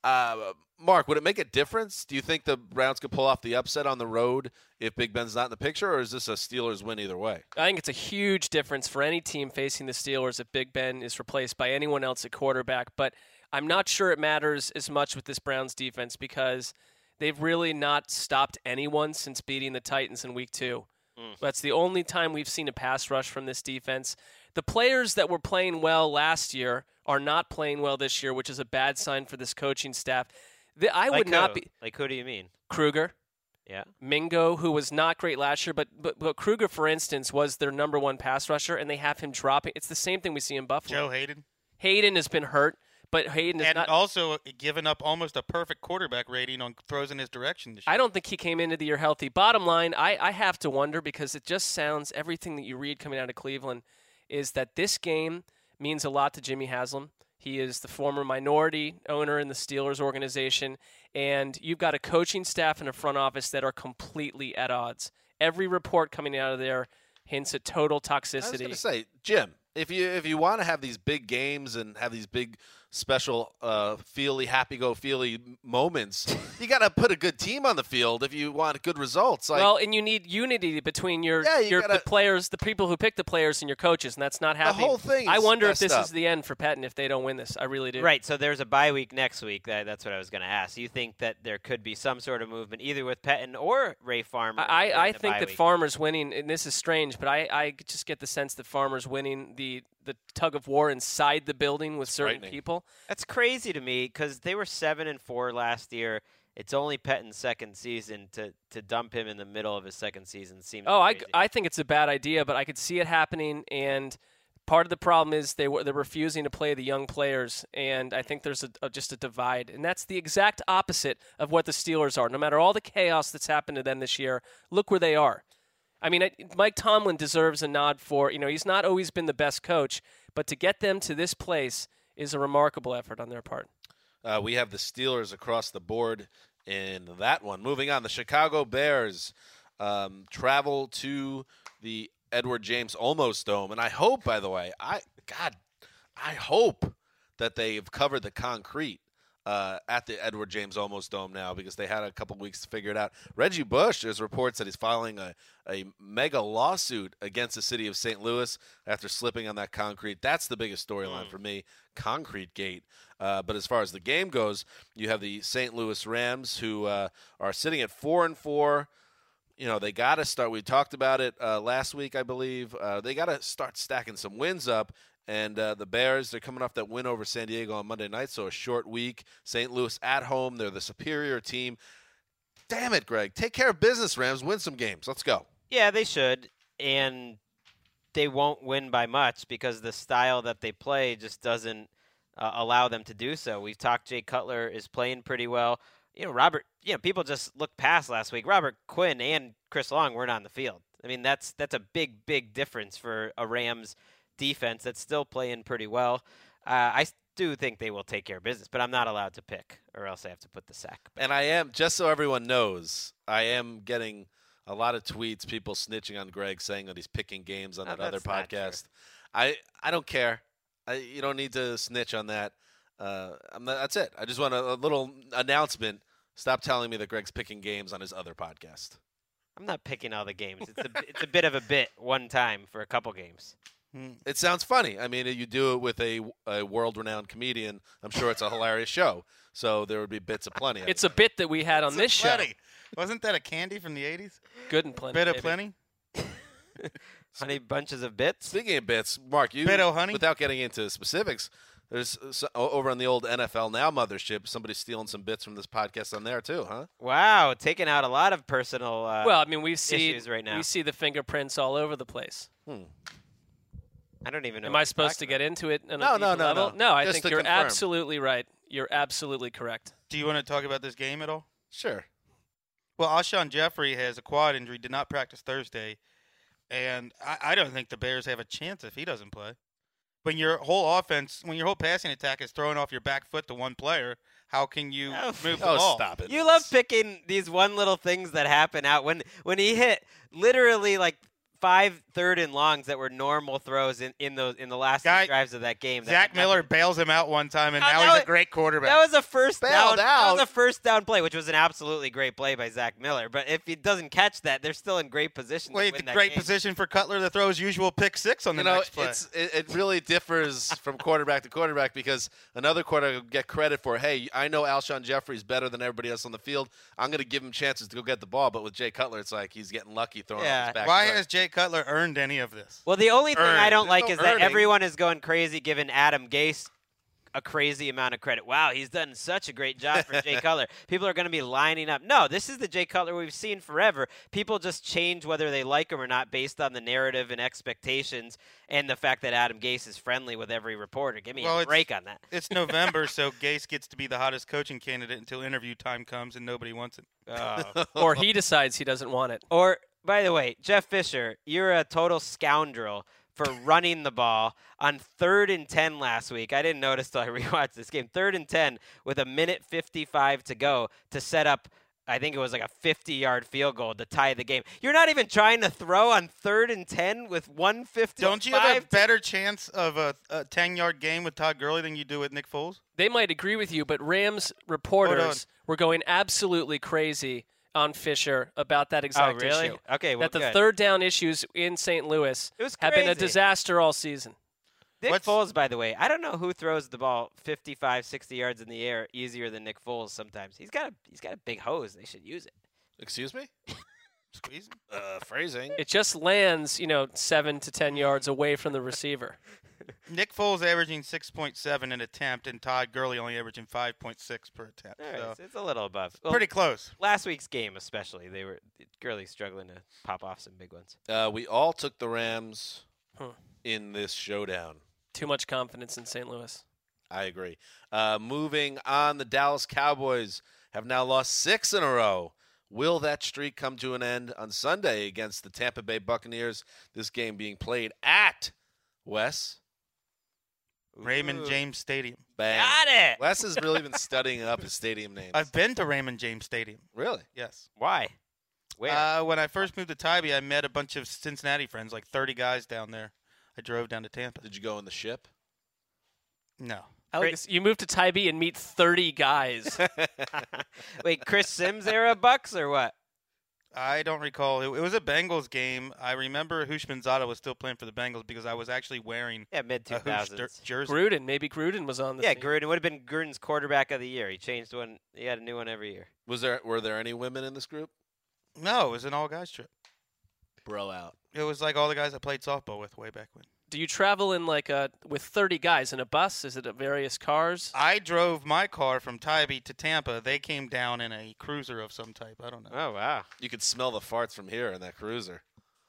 Mark, would it make a difference? Do you think the Browns could pull off the upset on the road if Big Ben's not in the picture, or is this a Steelers win either way?
I think it's a huge difference for any team facing the Steelers if Big Ben is replaced by anyone else at quarterback. But I'm not sure it matters as much with this Browns defense because they've really not stopped anyone since beating the Titans in Week 2. That's the only time we've seen a pass rush from this defense. The players that were playing well last year are not playing well this year, which is a bad sign for this coaching staff. I would not be
like. Who do you mean?
Kruger.
Yeah.
Mingo, who was not great last year, but Kruger, for instance, was their number one pass rusher, and they have him dropping. It's the same thing we see in Buffalo.
Joe Hayden.
Hayden has been hurt, but Hayden is not.
Also given up almost a perfect quarterback rating on throws in his direction this year.
I don't think he came into the year healthy. Bottom line, I have to wonder because it just sounds, everything that you read coming out of Cleveland is that this game means a lot to Jimmy Haslam. He is the former minority owner in the Steelers organization, and you've got a coaching staff and a front office that are completely at odds. Every report coming out of there hints at total toxicity.
I was going to say, Jim, if you want to have these big games and have these big special happy-go-feely moments, you got to put a good team on the field if you want good results.
Well, and you need unity between the players, the people who pick the players, and your coaches, and that's not happening.
The whole thing
I wonder if
is
this is the end for Pettin if they don't win this. I really do.
Right, so there's a bye week next week. That's what I was going to ask. Do you think that there could be some sort of movement either with Pettin or Ray Farmer?
I think that Farmer's winning, and this is strange, but I just get the sense that Farmer's winning the tug of war inside the building with certain people.
That's crazy to me because they were 7-4 last year. It's only Pettin's second season to dump him in the middle of his second season seems crazy.
I think it's a bad idea, but I could see it happening, and part of the problem is they're refusing to play the young players, and I think there's just a divide, and that's the exact opposite of what the Steelers are. No matter all the chaos that's happened to them this year, look where they are. I mean, Mike Tomlin deserves a nod for, he's not always been the best coach, but to get them to this place is a remarkable effort on their part.
We have the Steelers across the board in that one. Moving on, the Chicago Bears travel to the Edward James Olmos Dome. And I hope, by the way, I hope that they've covered the concrete at the Edward James Olmos Dome now because they had a couple weeks to figure it out. Reggie Bush, there's reports that he's filing a mega lawsuit against the city of St. Louis after slipping on that concrete. That's the biggest storyline for me, Concrete Gate. But as far as the game goes, you have the St. Louis Rams who are sitting at 4-4. They got to start. We talked about it last week, I believe. They got to start stacking some wins up. And the Bears, they're coming off that win over San Diego on Monday night, so a short week. St. Louis at home. They're the superior team. Damn it, Greg. Take care of business, Rams. Win some games. Let's go.
Yeah, they should. And they won't win by much because the style that they play just doesn't allow them to do so. We've talked Jay Cutler is playing pretty well. People just looked past last week. Robert Quinn and Chris Long weren't on the field. I mean, that's a big, big difference for a Rams defense that's still playing pretty well. I do think they will take care of business, but I'm not allowed to pick, or else I have to put the sack back.
And I am, just so everyone knows, I am getting a lot of tweets, people snitching on Greg, saying that he's picking games on that other podcast. I don't care. You don't need to snitch on that. That's it. I just want a little announcement. Stop telling me that Greg's picking games on his other podcast.
I'm not picking all the games. It's a bit of a bit one time for a couple games.
It sounds funny. I mean, you do it with a world-renowned comedian. I'm sure it's a hilarious show. So there would be bits aplenty.
It's a bit that we had on this show.
Wasn't that a candy from the 80s?
Good and plenty.
Bit of plenty?
Honey bunches of bits?
Speaking of bits, Mark,
Bit of honey?
Without getting into specifics, there's over on the old NFL Now mothership, somebody's stealing some bits from this podcast on there too, huh?
Wow, taking out a lot of personal issues right now.
We see the fingerprints all over the place.
I don't even know.
Am I supposed to get into it?
No.
No, I think you're
confirm.
absolutely right. You're absolutely correct.
Do you want to talk about this game at all?
Sure.
Well, Alshon Jeffrey has a quad injury, did not practice Thursday, and I don't think the Bears have a chance if he doesn't play. when your whole passing attack is throwing off your back foot to one player, how can you move the ball?
Stop it.
You love picking these one little things that happen out when he hit literally like 5 third and longs that were normal throws in the last 2 drives of that game.
Zach Miller bails him out one time, and now he's a great quarterback.
That was a first down. That was a first down play, which was an absolutely great play by Zach Miller. But if he doesn't catch that, they're still in great position.
Wait, the great position for Cutler to throw his usual pick six on the next play.
It really differs from quarterback to quarterback because another quarterback will get credit for, hey, I know Alshon Jeffrey's better than everybody else on the field. I'm going to give him chances to go get the ball. But with Jay Cutler, it's like he's getting lucky throwing on his back.
Why has Jay Cutler earned any of this?
Well, the only thing I don't like is that everyone is going crazy giving Adam Gase a crazy amount of credit. Wow, he's done such a great job for Jay Cutler. People are going to be lining up. No, this is the Jay Cutler we've seen forever. People just change whether they like him or not based on the narrative and expectations and the fact that Adam Gase is friendly with every reporter. Give me a break on that.
It's November, so Gase gets to be the hottest coaching candidate until interview time comes and nobody wants it.
Or he decides he doesn't want it.
Or, by the way, Jeff Fisher, you're a total scoundrel for running the ball on 3rd and 10 last week. I didn't notice till I rewatched this game. 3rd and 10 with 1:55 to go to set up, I think it was like a 50-yard field goal to tie the game. You're not even trying to throw on 3rd and 10 with 1:55.
Don't you have a better chance of a 10-yard game with Todd Gurley than you do with Nick Foles?
They might agree with you, but Rams reporters were going absolutely crazy on Fisher about that exact issue.
Okay, well,
that the third down issues in St. Louis have been a disaster all season.
Nick Foles, by the way, I don't know who throws the ball 55, 60 yards in the air easier than Nick Foles sometimes. He's got a big hose. They should use it.
Excuse me?
Squeezing?
Phrasing.
It just lands, 7 to 10 yards away from the receiver.
Nick Foles averaging 6.7 an attempt, and Todd Gurley only averaging 5.6 per attempt.
So it's a little above.
Well, pretty close.
Last week's game, especially, Gurley struggling to pop off some big ones.
We all took the Rams in this showdown.
Too much confidence in St. Louis.
I agree. Moving on, the Dallas Cowboys have now lost 6 in a row. Will that streak come to an end on Sunday against the Tampa Bay Buccaneers? This game being played at Wes.
Raymond James Stadium.
Bang.
Got it.
Wes has really been studying up his stadium names.
I've been to Raymond James Stadium.
Really?
Yes.
Why? Where?
When I first moved to Tybee, I met a bunch of Cincinnati friends, like 30 guys down there. I drove down to Tampa.
Did you go in the ship?
No.
You moved to Tybee and meet 30 guys.
Wait, Chris Sims era Bucks or what?
I don't recall. It was a Bengals game. I remember Hushmanzada was still playing for the Bengals because I was actually wearing
mid-2000s
jersey.
Gruden. Maybe Gruden was on the team.
Gruden would have been Gruden's quarterback of the year. He changed one. He had a new one every year.
Were there any women in this group?
No, it was an all-guys trip.
Bro out.
It was like all the guys I played softball with way back when.
Do you travel in with 30 guys in a bus? Is it at various cars?
I drove my car from Tybee to Tampa. They came down in a cruiser of some type. I don't know.
Oh, wow.
You could smell the farts from here in that cruiser.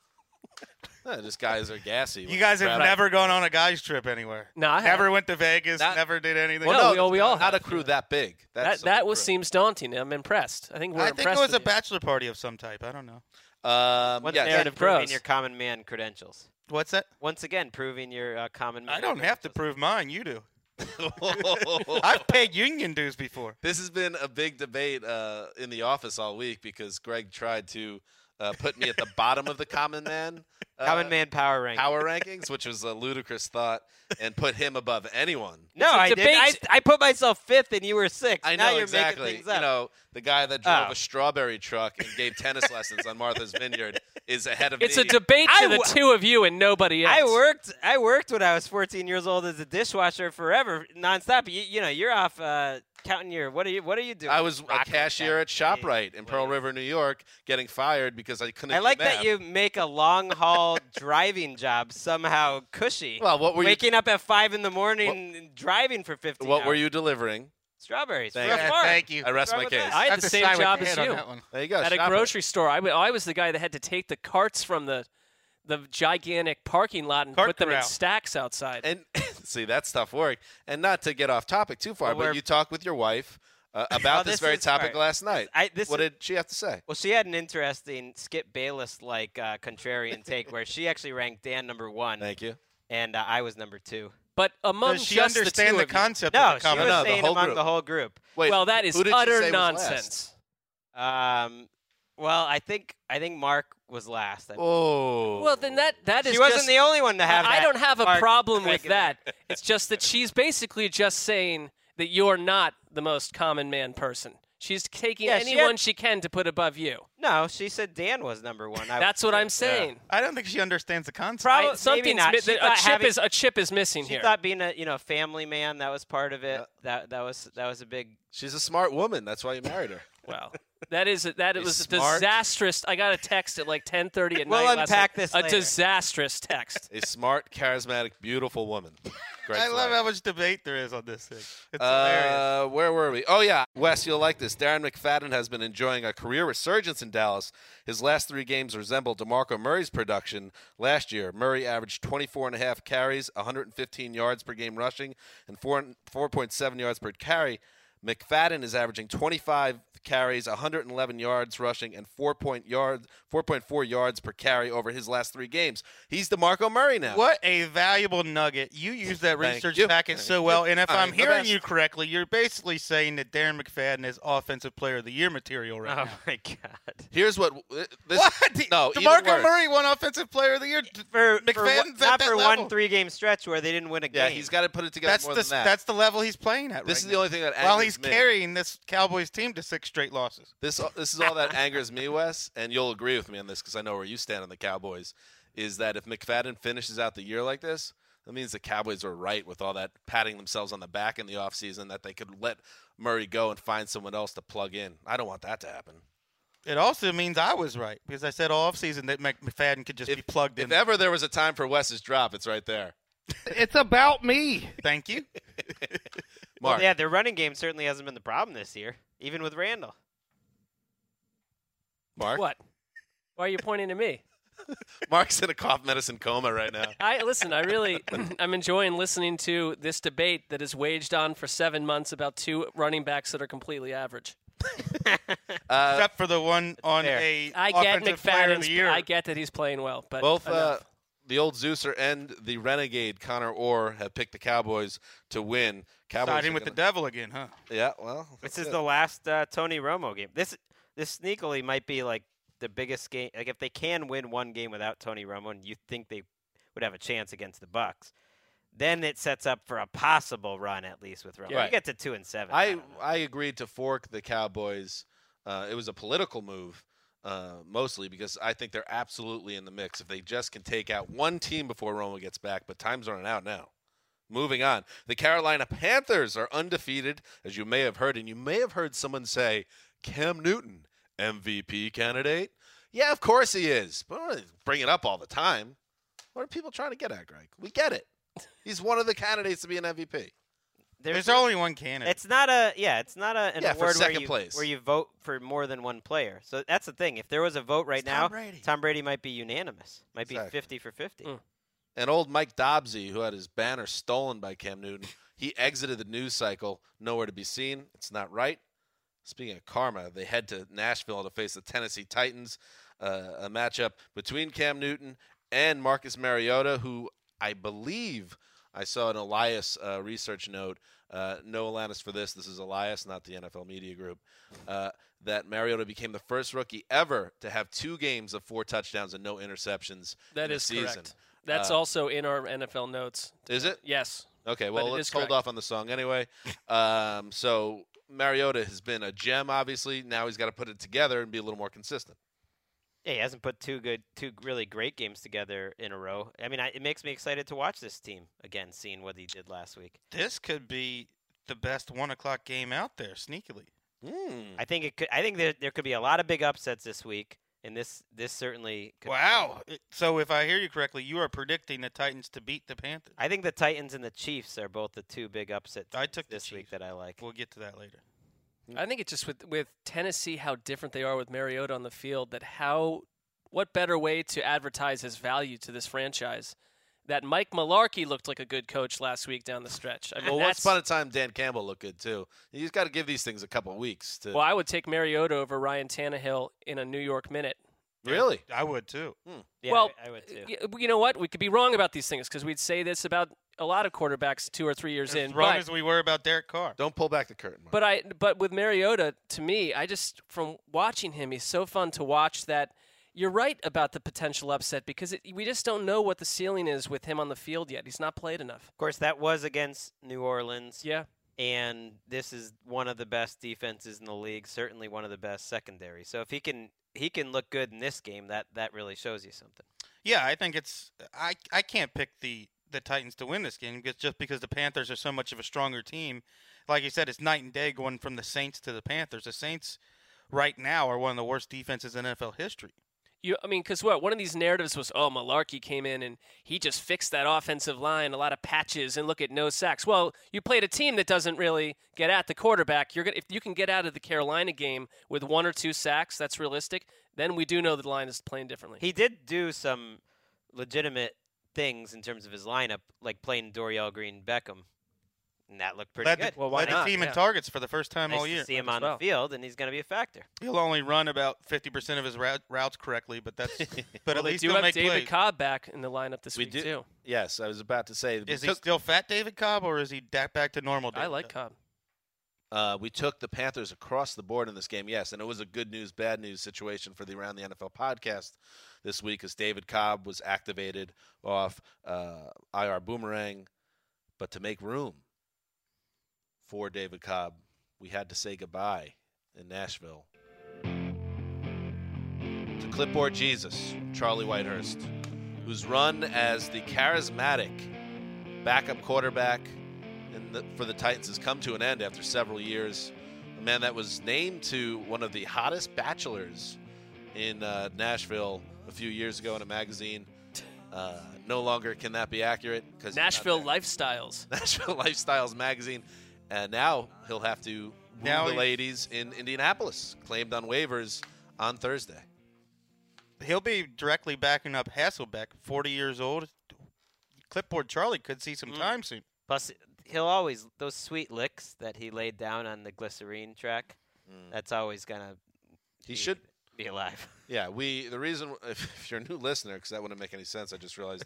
Just guys are gassy.
You guys have never gone on a guys trip anywhere?
No, I
never went to Vegas, never did anything?
Well, no, we all
not a crew that big.
Seems daunting. I'm impressed. I think
it was a bachelor party of some type. I don't know.
Once again, proving your common man credentials.
What's that?
Once again, proving your common man.
I don't have to prove mine. You do. I've paid union dues before.
This has been a big debate in the office all week because Greg tried to put me at the bottom of the common man.
Common man power
rankings, which was a ludicrous thought, and put him above anyone.
No, I didn't. I put myself 5th, and you were 6th.
I know,
now you're
exactly.
Making things up.
The guy that drove a strawberry truck and gave tennis lessons on Martha's Vineyard is ahead of me.
It's a debate to the two of you and nobody else.
I worked when I was 14 years old as a dishwasher forever, nonstop. You're off counting your. What are you doing?
I was a cashier at ShopRite in Pearl River, New York, getting fired because I couldn't.
I like
do math.
that you make a long haul driving job somehow cushy.
Well, what were
waking up at 5 in the morning and driving for 15
What
hours.
were you delivering?
Strawberries.
Thank you.
I rest my case.
I had the same job as you.
There you go.
At a grocery store. I was the guy that had to take the carts from the gigantic parking lot and put them in stacks outside.
And see, that's tough work. And not to get off topic too far, but you talked with your wife about this very topic last night. What did she have to say?
Well, she had an interesting Skip Bayless-like contrarian take where she actually ranked Dan number 1.
Thank you.
And I was number 2.
But among
Does she
just
understand
the
the
two
concept
No,
of the
she was
combination?
saying among the whole group.
Wait,
well, that is
who did she
utter
say was
nonsense.
Well, I think Mark was last.
Oh.
Well, then that is
She wasn't
just,
the only one to have
I
that.
don't have a
Mark
problem with
cranking
that. It's just that she's basically just saying that you're not the most common man person. She's taking
Yeah, she
anyone
had-
she can to put above you.
No, she said Dan was number one.
That's what I'm saying.
I don't think she understands the concept.
Probably- maybe
Something's
not. She thought
a chip is missing
She
here.
thought being a family man, that was part of it. That was a big.
She's a smart woman. That's why you married her.
Wow. That was a
smart?
disastrous. I got a text at like 10:30 at
We'll
night. last
unpack
night.
this
A
later.
disastrous text.
A smart, charismatic, beautiful woman. Great
I love
flag.
how much debate there is on this thing. It's hilarious.
Where were we? Oh, yeah. Wes, you'll like this. Darren McFadden has been enjoying a career resurgence in Dallas. His last 3 games resemble DeMarco Murray's production last year. Murray averaged 24.5 carries, 115 yards per game rushing, and 4.7 yards per carry. McFadden is averaging 25 carries, 111 yards rushing, and 4.4 yards per carry over his last 3 games. He's DeMarco Murray now.
What a valuable nugget. You use that
Thank
research
you.
packet so
Thank
well.
you.
And if
I'm
I'm
the
hearing
best.
you correctly, you're basically saying that Darren McFadden is Offensive Player of the Year material right
Oh
now.
my God!
Here's what. This,
What?
No, even
DeMarco
worse.
Murray won Offensive Player of the Year. McFadden's
not
at
for
that
one
level.
3-game stretch where they didn't win a
Yeah,
game.
he's got to put it together
That's
more
the
than that.
that's the level he's playing at.
This
right
is the
now.
only thing that
While
angers
he's
me.
carrying this Cowboys team to 6 straight losses.
This is all that angers me, Wes, and you'll agree with me on this because I know where you stand on the Cowboys, is that if McFadden finishes out the year like this, that means the Cowboys are right with all that patting themselves on the back in the offseason that they could let Murray go and find someone else to plug in. I don't want that to happen.
It also means I was right because I said all offseason that McFadden could just be plugged in.
If ever there was a time for Wes's drop, it's right there.
It's about me. Thank you.
Mark.
Well, yeah, their running game certainly hasn't been the problem this year, even with Randall.
Mark?
What? Why are you pointing to me?
Mark's in a cough medicine coma right now.
I'm enjoying listening to this debate that is waged on for 7 months about 2 running backs that are completely average.
Except for the one on a
I get
Offensive Player of the Year.
I get that he's playing well, but
Both
enough.
the old Zeuser and the Renegade Connor Orr have picked the Cowboys to win. Cowboys
Siding
are
with the
gonna-
devil again, huh?
Yeah, well.
This
that's
is
it.
the last Tony Romo game. This sneakily might be like the biggest game. Like if they can win one game without Tony Romo, and you think they would have a chance against the Bucs, then it sets up for a possible run at least with Romo.
Right.
You get to 2-7.
I agreed to fork the Cowboys. It was a political move, mostly because I think they're absolutely in the mix if they just can take out one team before Romo gets back. But time's running out now. Moving on, the Carolina Panthers are undefeated, as you may have heard, and you may have heard someone say, Cam Newton, MVP candidate? Yeah, of course he is. But I don't bring it up all the time. What are people trying to get at, Greg? We get it. He's one of the candidates to be an MVP.
There's only one candidate.
It's not an
Yeah, for
award
second place.
where you vote for more than one player. So that's the thing. If there was a vote right now, Tom Brady might be unanimous. Might be
Exactly.
50-50.
And old Mike Dobbsy, who had his banner stolen by Cam Newton, he exited the news cycle, nowhere to be seen. It's not right. Speaking of karma, they head to Nashville to face the Tennessee Titans, a matchup between Cam Newton and Marcus Mariota, who I believe I saw an Elias research note. No Alanis for this. This is Elias, not the NFL Media Group. That Mariota became the first rookie ever to have 2 games of 4 touchdowns and no interceptions
That
in a
is
season.
correct. That's also in our NFL notes.
Is it?
Yes.
Okay,
But
well,
it
let's
is
hold
correct.
off on the song anyway. So Mariota has been a gem, obviously. Now he's got to put it together and be a little more consistent.
Yeah, he hasn't put two really great games together in a row. I mean, it makes me excited to watch this team again, seeing what he did last week.
This could be the best 1 o'clock game out there, sneakily.
I think it could. I think there could be a lot of big upsets this week, and this certainly could.
Wow. So if I hear you correctly, you are predicting the Titans to beat the Panthers.
I think the Titans and the Chiefs are both the 2 big upsets
I took
this
the
week
Chiefs.
that I like.
We'll get to that later.
I think it's just with Tennessee, how different they are with Mariota on the field, what better way to advertise his value to this franchise? That Mike Mularkey looked like a good coach last week down the stretch. I mean,
Well, once upon a time, Dan Campbell looked good, too. You just got to give these things a couple weeks.
Well, I would take Mariota over Ryan Tannehill in a New York minute.
Really?
I would, too.
Yeah,
well,
I would too.
You know what? We could be wrong about these things because we'd say this about a lot of quarterbacks 2 or 3 years in.
As wrong as we were about Derek Carr.
Don't pull back the curtain, Mark.
But with Mariota, to me, from watching him, he's so fun to watch that you're right about the potential upset because we just don't know what the ceiling is with him on the field yet. He's not played enough.
Of course, that was against New Orleans.
Yeah.
And this is one of the best defenses in the league, certainly one of the best secondary. So if he can look good in this game, that really shows you something.
Yeah, I think I can't pick the Titans to win this game just because the Panthers are so much of a stronger team. Like you said, it's night and day going from the Saints to the Panthers. The Saints right now are one of the worst defenses in NFL history.
Because one of these narratives was, Malarkey came in and he just fixed that offensive line, a lot of patches, and look at no sacks. Well, you played a team that doesn't really get at the quarterback. If you can get out of the Carolina game with 1 or 2 sacks, that's realistic. Then we do know the line is playing differently.
He did do some legitimate things in terms of his lineup, like playing Dorial Green-Beckham. And that looked pretty good.
Well, led the team in targets for the first time all year.
To see him on the field, and he's going to be a factor.
He'll only run about 50% of his routes correctly, but that's at least he'll make
David
plays.
Cobb back in the lineup this week too.
Yes, I was about to say.
Is he still fat, David Cobb, or is he back to normal? David
I like Cobb.
We took the Panthers across the board in this game, yes, and it was a good news, bad news situation for the Around the NFL podcast this week as David Cobb was activated off IR Boomerang. But to make room for David Cobb, we had to say goodbye in Nashville to Clipboard Jesus, Charlie Whitehurst, who's run as the charismatic backup quarterback for the Titans has come to an end after several years. A man that was named to one of the hottest bachelors in Nashville a few years ago in a magazine. No longer can that be accurate.
Nashville Lifestyles.
Nashville Lifestyles magazine. And now he'll have to woo the ladies in Indianapolis, claimed on waivers on Thursday.
He'll be directly backing up Hasselbeck, 40 years old. Clipboard Charlie could see some time soon.
Plus, he'll always, those sweet licks that he laid down on the glycerine track, that's always going to be alive.
Yeah, the reason, if you're a new listener, because that wouldn't make any sense, I just realized,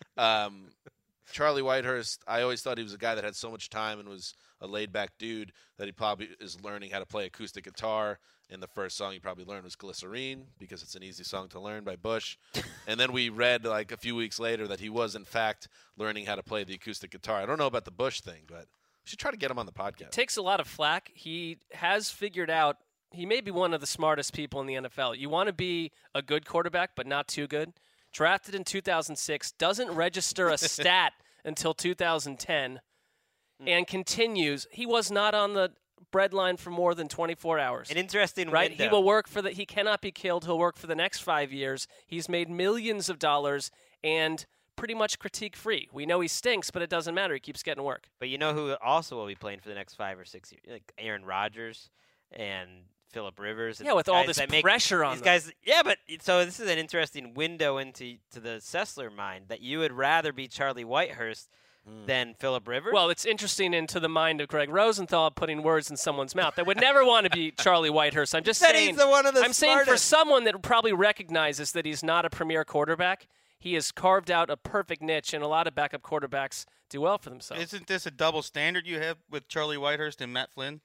Charlie Whitehurst, I always thought he was a guy that had so much time and was a laid-back dude that he probably is learning how to play acoustic guitar. And the first song he probably learned was Glycerine because it's an easy song to learn by Bush. And then we read like a few weeks later that he was, in fact, learning how to play the acoustic guitar. I don't know about the Bush thing, but we should try to get him on the podcast.
Takes a lot of flack. He has figured out he may be one of the smartest people in the NFL. You want to be a good quarterback, but not too good. Drafted in 2006, doesn't register a stat until 2010, and continues. He was not on the breadline for more than 24 hours.
An interesting
right?
window.
He will work for he cannot be killed. He'll work for the next 5 years. He's made millions of dollars and pretty much critique-free. We know he stinks, but it doesn't matter. He keeps getting work.
But you know who also will be playing for the next 5 or 6 years? Like Aaron Rodgers and Phillip Rivers. And
with all this pressure on
these guys. Yeah, but so this is an interesting window into the Sessler mind that you would rather be Charlie Whitehurst than Phillip Rivers.
Well, it's interesting into the mind of Greg Rosenthal putting words in someone's mouth. I would never want to be Charlie Whitehurst. I'm just saying.
He's one of the
I'm saying for someone that probably recognizes that he's not a premier quarterback, he has carved out a perfect niche, and a lot of backup quarterbacks do well for themselves.
Isn't this a double standard you have with Charlie Whitehurst and Matt Flynn?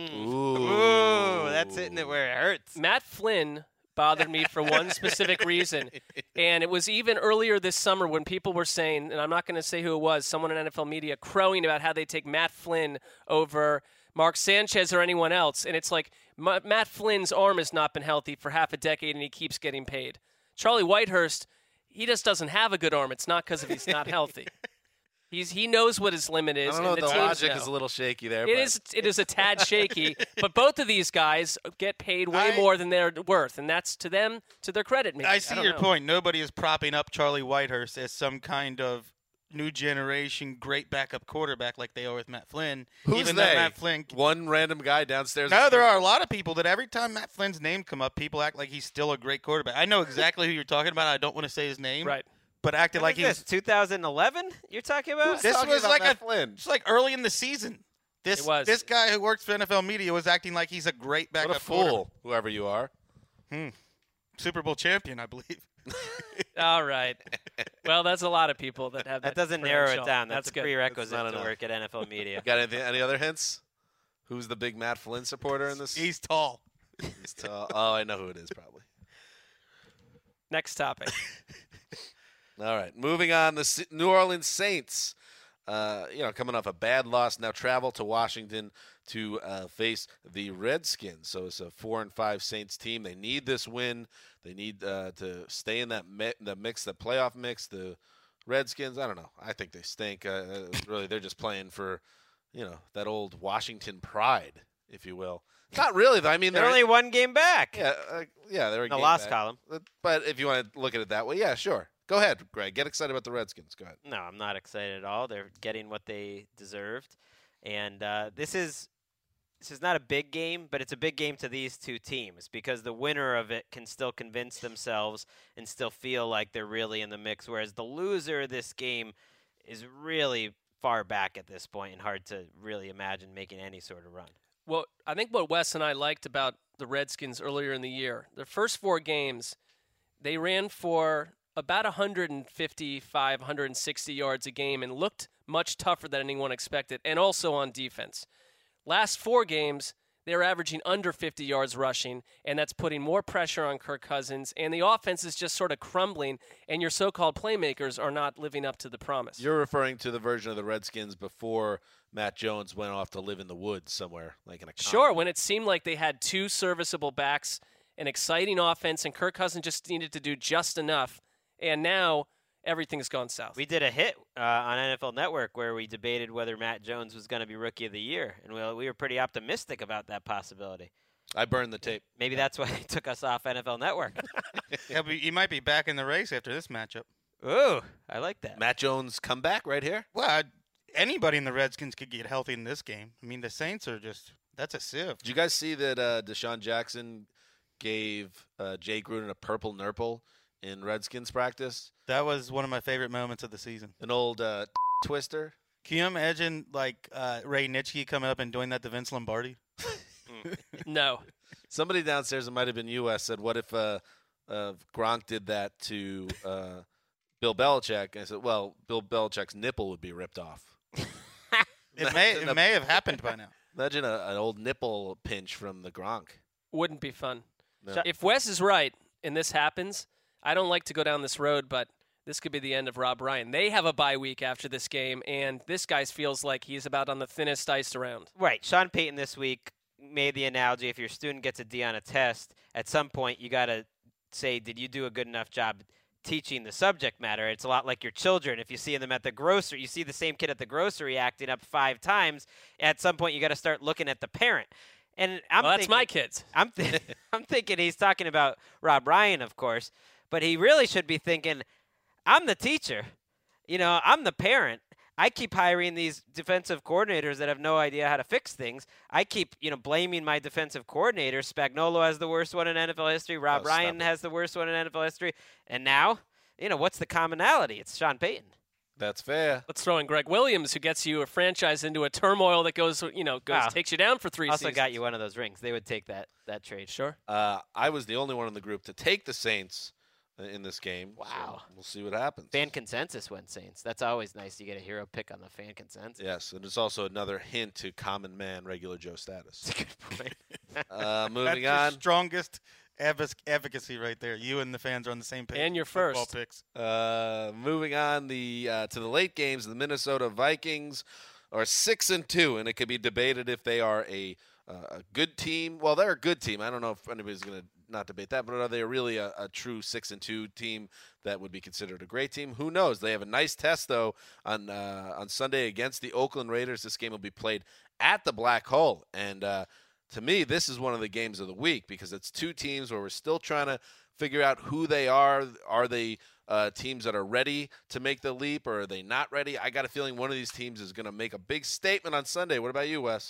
Ooh, that's hitting it where it hurts.
Matt Flynn bothered me for one specific reason, and it was even earlier this summer when people were saying, and I'm not going to say who it was, someone in NFL media crowing about how they take Matt Flynn over Mark Sanchez or anyone else, and it's like Matt Flynn's arm has not been healthy for half a decade, and he keeps getting paid. Charlie Whitehurst, he just doesn't have a good arm. It's not because he's not healthy. He knows what his limit is.
I don't know, the logic is a little shaky there.
It is a tad shaky, but both of these guys get paid way more than they're worth, and that's to them, to their credit. Maybe.
I see your point. Nobody is propping up Charlie Whitehurst as some kind of new generation great backup quarterback like they are with Matt Flynn.
Who's
even
they?
Though Matt Flynn,
one random guy downstairs.
No, there are a lot of people that every time Matt Flynn's name come up, people act like he's still a great quarterback. I know exactly who you're talking about. I don't want to say his name.
Right.
But acted like he was
2011. You're talking about?
This was like
Flynn?
Just like early in the season. This guy who works for NFL media was acting like he's a great backup.
What a fool, whoever you are.
Super Bowl champion, I believe.
All right. Well, that's a lot of people that have that.
That doesn't narrow it
credential.
down. That's a
good.
prerequisite
That's not
to
enough.
work at NFL Media.
Got any other hints? Who's the big Matt Flynn supporter in this?
He's tall.
He's tall. Oh, I know who it is probably.
Next topic.
All right, moving on. The New Orleans Saints, coming off a bad loss, now travel to Washington to face the Redskins. So it's a 4-5 Saints team. They need this win. They need to stay in that the mix, the playoff mix. The Redskins, I don't know. I think they stink. Really, they're just playing for, that old Washington pride, if you will. Not really, though. I mean,
they're only one game back.
Yeah, they're a
the
game
loss
back.
column.
But if you want to look at it that way, yeah, sure. Go ahead, Greg. Get excited about the Redskins. Go ahead.
No, I'm not excited at all. They're getting what they deserved, and this is not a big game, but it's a big game to these two teams because the winner of it can still convince themselves and still feel like they're really in the mix, whereas the loser of this game is really far back at this point and hard to really imagine making any sort of run.
Well, I think what Wes and I liked about the Redskins earlier in the year, their first 4 games, they ran for about 155, 160 yards a game and looked much tougher than anyone expected, and also on defense. Last 4 games, they're averaging under 50 yards rushing, and that's putting more pressure on Kirk Cousins, and the offense is just sort of crumbling, and your so-called playmakers are not living up to the promise.
You're referring to the version of the Redskins before Matt Jones went off to live in the woods somewhere, like in a
Sure, when it seemed like they had 2 serviceable backs, an exciting offense, and Kirk Cousins just needed to do just enough, and now everything's gone south.
We did a hit on NFL Network where we debated whether Matt Jones was going to be Rookie of the Year, and we were pretty optimistic about that possibility.
I burned the tape.
Maybe that's why they took us off NFL Network.
Yeah, but he might be back in the race after this matchup.
Ooh, I like that.
Matt Jones comeback right here?
Well, anybody in the Redskins could get healthy in this game. I mean, the Saints are that's a sieve.
Did you guys see that Deshaun Jackson gave Jay Gruden a purple nurple in Redskins practice?
That was one of my favorite moments of the season.
An old twister.
Can you imagine, Ray Nitschke coming up and doing that to Vince Lombardi?
No.
Somebody downstairs, it might have been U.S., said, what if Gronk did that to Bill Belichick? And I said, well, Bill Belichick's nipple would be ripped off.
It may have happened by now.
Imagine an old nipple pinch from the Gronk.
Wouldn't be fun.
No.
If Wes is right and this happens, I don't like to go down this road, but this could be the end of Rob Ryan. They have a bye week after this game, and this guy feels like he's about on the thinnest ice around.
Right. Sean Payton this week made the analogy, if your student gets a D on a test, at some point you got to say, did you do a good enough job teaching the subject matter? It's a lot like your children. If you see them at the grocery, you see the same kid at the grocery acting up 5 times, at some point you got to start looking at the parent. And
that's my kids.
I'm thinking he's talking about Rob Ryan, of course, but he really should be thinking, I'm the teacher. I'm the parent. I keep hiring these defensive coordinators that have no idea how to fix things. I keep, blaming my defensive coordinators. Spagnuolo has the worst one in NFL history. Rob Ryan has the worst one in NFL history. And now, what's the commonality? It's Sean Payton.
That's fair.
Let's throw in Greg Williams, who gets you a franchise into a turmoil that takes you down for 3 seasons.
Also got you one of those rings. They would take that trade.
Sure.
I was the only one in the group to take the Saints in this game.
Wow.
So we'll see what happens.
Fan consensus went Saints. That's always nice. You get a hero pick on the fan consensus.
Yes, and it's also another hint to common man, regular Joe status.
That's a good point.
Moving
That's
on.
your strongest advocacy right there. You and the fans are on the same page.
And you're
Football
first.
Picks.
Moving on to the late games, the Minnesota Vikings are 6-2, and it could be debated if they are a good team. Well, they're a good team. I don't know if anybody's going to not debate that, but are they really a true 6-2 team that would be considered a great team? Who knows? They have a nice test, though, on Sunday against the Oakland Raiders. This game will be played at the Black Hole, and to me, this is one of the games of the week because it's 2 teams where we're still trying to figure out who they are. Are they teams that are ready to make the leap, or are they not ready? I got a feeling one of these teams is going to make a big statement on Sunday. What about you, Wes?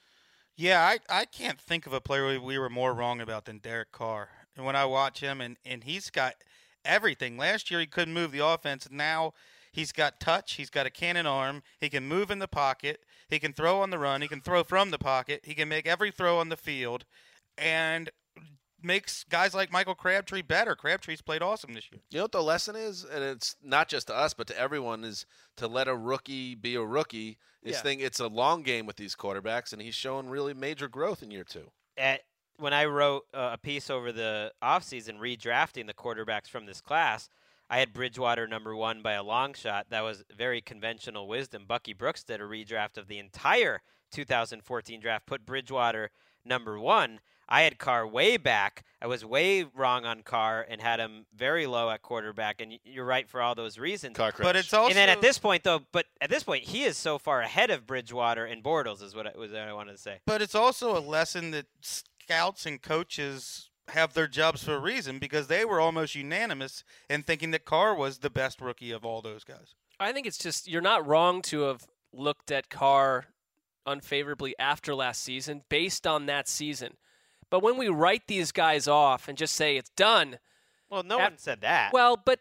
Yeah, I can't think of a player we were more wrong about than Derek Carr. And when I watch him, and he's got everything. Last year he couldn't move the offense. Now he's got touch. He's got a cannon arm. He can move in the pocket. He can throw on the run. He can throw from the pocket. He can make every throw on the field. And makes guys like Michael Crabtree better. Crabtree's played awesome this year.
You know what the lesson is? And it's not just to us, but to everyone, is to let a rookie be a rookie. It's a long game with these quarterbacks, and he's shown really major growth in year 2.
When I wrote a piece over the offseason redrafting the quarterbacks from this class, I had Bridgewater number 1 by a long shot. That was very conventional wisdom. Bucky Brooks did a redraft of the entire 2014 draft, put Bridgewater number 1. I had Carr way back. I was way wrong on Carr and had him very low at quarterback, and you're right for all those reasons.
Carr
but it's also,
and then at this point, he is so far ahead of Bridgewater and Bortles, is what I wanted to say.
But it's also a lesson that scouts and coaches have their jobs for a reason, because they were almost unanimous in thinking that Carr was the best rookie of all those guys.
I think it's just, you're not wrong to have looked at Carr unfavorably after last season based on that season. But when we write these guys off and just say it's done.
Well, no one said that.
Well, but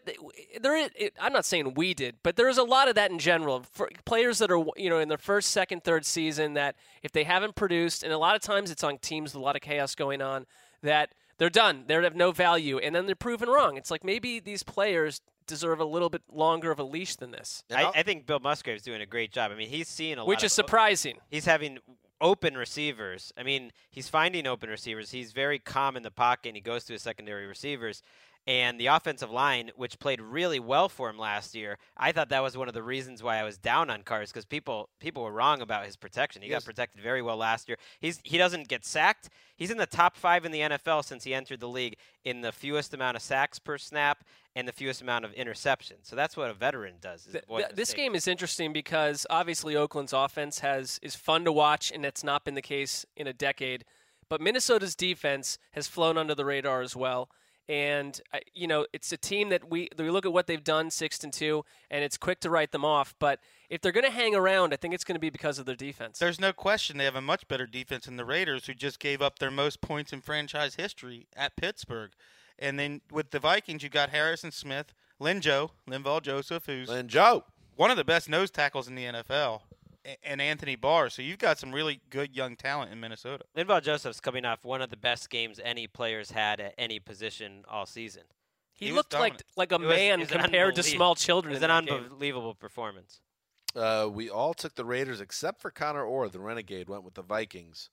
I'm not saying we did, but there's a lot of that in general. For players that are, in their first, second, third season, that if they haven't produced, and a lot of times it's on teams with a lot of chaos going on, that they're done. They have no value, and then they're proven wrong. It's like maybe these players deserve a little bit longer of a leash than this.
I think Bill Musgrave's doing a great job. I mean, he's seeing a lot.
Which is surprising.
He's having open receivers. I mean, he's finding open receivers. He's very calm in the pocket, and he goes to his secondary receivers. And the offensive line, which played really well for him last year, I thought that was one of the reasons why I was down on Carr, because people were wrong about his protection. He got protected very well last year. He doesn't get sacked. He's in the top 5 in the NFL since he entered the league in the fewest amount of sacks per snap and the fewest amount of interceptions. So that's what a veteran does.
This game is interesting because obviously Oakland's offense is fun to watch, and it's not been the case in a decade. But Minnesota's defense has flown under the radar as well. And, it's a team that we look at what they've done, 6-2, and it's quick to write them off. But if they're going to hang around, I think it's going to be because of their defense.
There's no question they have a much better defense than the Raiders, who just gave up their most points in franchise history at Pittsburgh. And then with the Vikings, you got Harrison Smith, Linval Joseph, who's one of the best nose tackles in the NFL, and Anthony Barr. So you've got some really good young talent in Minnesota.
Linval Joseph's coming off one of the best games any players had at any position all season.
He looked like a man compared to small children.
It was an unbelievable performance.
We all took the Raiders except for Connor Orr, the Renegade, went with the Vikings.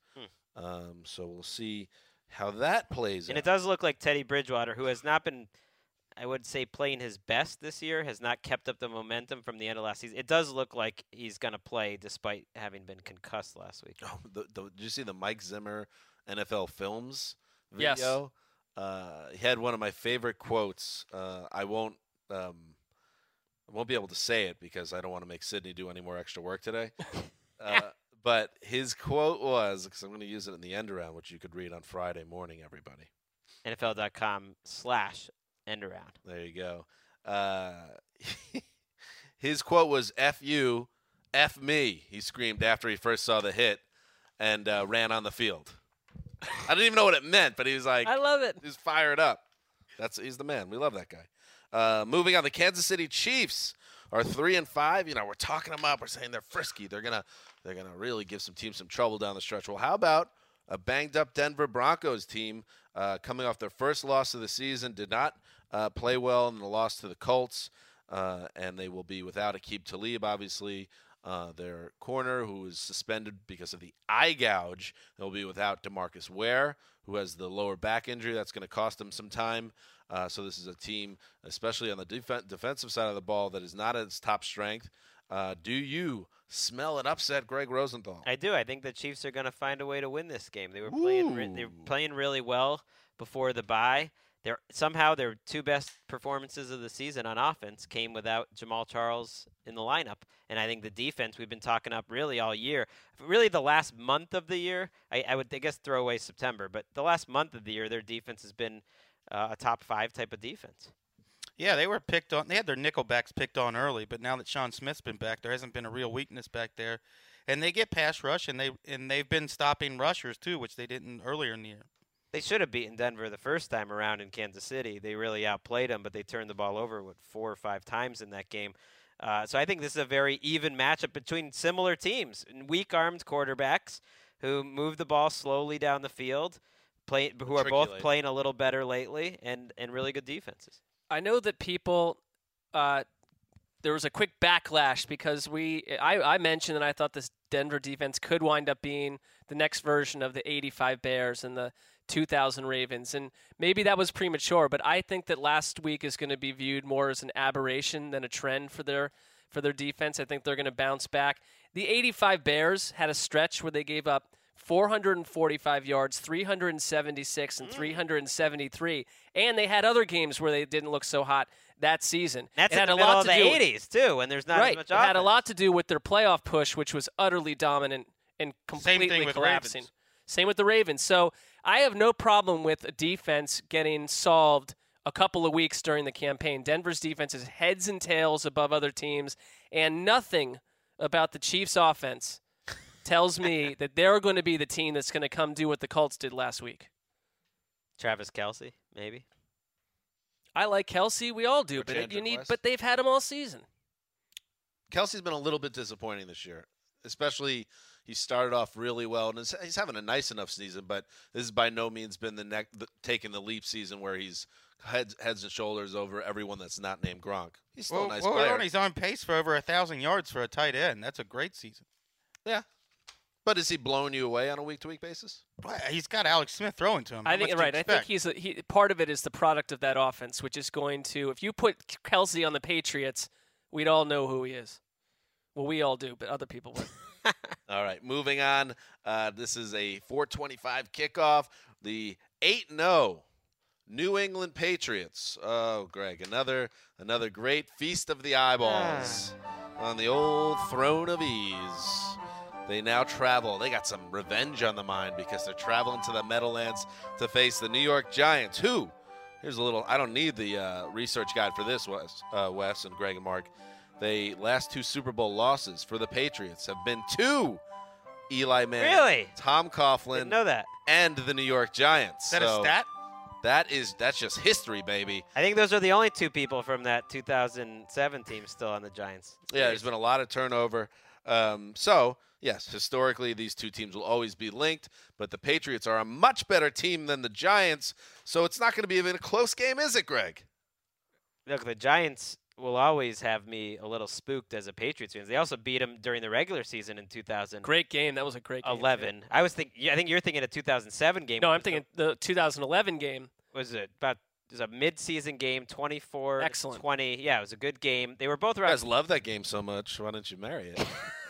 So we'll see how that plays out.
And it does look like Teddy Bridgewater, who has not been, I would say, playing his best this year, has not kept up the momentum from the end of last season. It does look like he's going to play despite having been concussed last week.
Oh, did you see the Mike Zimmer NFL Films video?
Yes.
He had one of my favorite quotes. I won't be able to say it because I don't want to make Sydney do any more extra work today. But his quote was, because I'm going to use it in the end around, which you could read on Friday morning, everybody.
NFL.com/end-around.
There you go. His quote was, F you, F me, he screamed after he first saw the hit and ran on the field. I didn't even know what it meant, but he was like,
I love it.
He's fired up. He's the man. We love that guy. Moving on, the Kansas City Chiefs are 3-5. We're talking them up. We're saying they're frisky. They're gonna really give some teams some trouble down the stretch. Well, how about a banged-up Denver Broncos team coming off their first loss of the season? Did not play well in the loss to the Colts, and they will be without Aqib Talib, obviously. Their corner, who is suspended because of the eye gouge. They'll be without DeMarcus Ware, who has the lower back injury. That's going to cost them some time. So this is a team, especially on the defensive side of the ball, that is not at its top strength. Do you smell an upset, Greg Rosenthal?
I do. I think the Chiefs are going to find a way to win this game. They were playing really well before the bye. Somehow their 2 best performances of the season on offense came without Jamal Charles in the lineup. And I think the defense we've been talking up really all year, really the last month of the year, I would throw away September, but the last month of the year, their defense has been a top 5 type of defense.
Yeah, they were picked on. They had their nickelbacks picked on early, but now that Sean Smith's been back, there hasn't been a real weakness back there. And they get pass rush, and they've been stopping rushers too, which they didn't earlier in the year.
They should have beaten Denver the first time around in Kansas City. They really outplayed them, but they turned the ball over 4 or 5 times in that game. So I think this is a very even matchup between similar teams, weak-armed quarterbacks who move the ball slowly down the field, who are both playing a little better lately, and really good defenses.
I know that people. There was a quick backlash because I mentioned that I thought this Denver defense could wind up being the next version of the 85 Bears and the 2000 Ravens. And maybe that was premature, but I think that last week is going to be viewed more as an aberration than a trend for their defense. I think they're going to bounce back. The 85 Bears had a stretch where they gave up 445 yards, 376, and 373. And they had other games where they didn't look so hot that season.
That's in the middle of the 80s, too, and there's not as much offense.
It had a lot to do with their playoff push, which was utterly dominant and completely collapsing. Same with the Ravens. So I have no problem with a defense getting solved a couple of weeks during the campaign. Denver's defense is heads and tails above other teams, and nothing about the Chiefs' offense tells me that they're going to be the team that's going to come do what the Colts did last week.
Travis Kelce, maybe.
I like Kelce. We all do, but they've had him all season.
Kelce's been a little bit disappointing this year, especially he started off really well, and he's having a nice enough season, but this has by no means been taking the leap season where he's heads and shoulders over everyone that's not named Gronk. He's still a nice player.
He's on pace for over 1,000 yards for a tight end. That's a great season.
Yeah. But is he blowing you away on a week-to-week basis?
He's got Alex Smith throwing to him.
I think right. I think part of it is the product of that offense, which is going to. If you put Kelce on the Patriots, we'd all know who he is. Well, we all do, but other people would.
All right, moving on. This is a 4:25 kickoff. The 8-0 New England Patriots. Oh, Greg, another great feast of the eyeballs on the old throne of ease. They now travel. They got some revenge on the mind because they're traveling to the Meadowlands to face the New York Giants, who, here's a little, I don't need the research guide for this, Wes and Greg and Mark. The last 2 Super Bowl losses for the Patriots have been to Eli Manning,
really?
Tom Coughlin,
didn't know that,
and the New York Giants.
Is that a stat?
That's just history, baby.
I think those are the only 2 people from that 2007 team still on the Giants.
Yeah, there's been a lot of turnover. Yes, historically, these 2 teams will always be linked, but the Patriots are a much better team than the Giants, so it's not going to be even a close game, is it, Greg?
Look, the Giants will always have me a little spooked as a Patriots fan. They also beat them during the regular season in 2000.
Great game. That was a great game.
11. I think you're thinking a 2007 game.
No, I'm thinking the 2011 game.
Was it was a mid-season game, 24-20.
Excellent.
Yeah, it was a good game. They were both around.
You guys love that game so much. Why don't you marry it?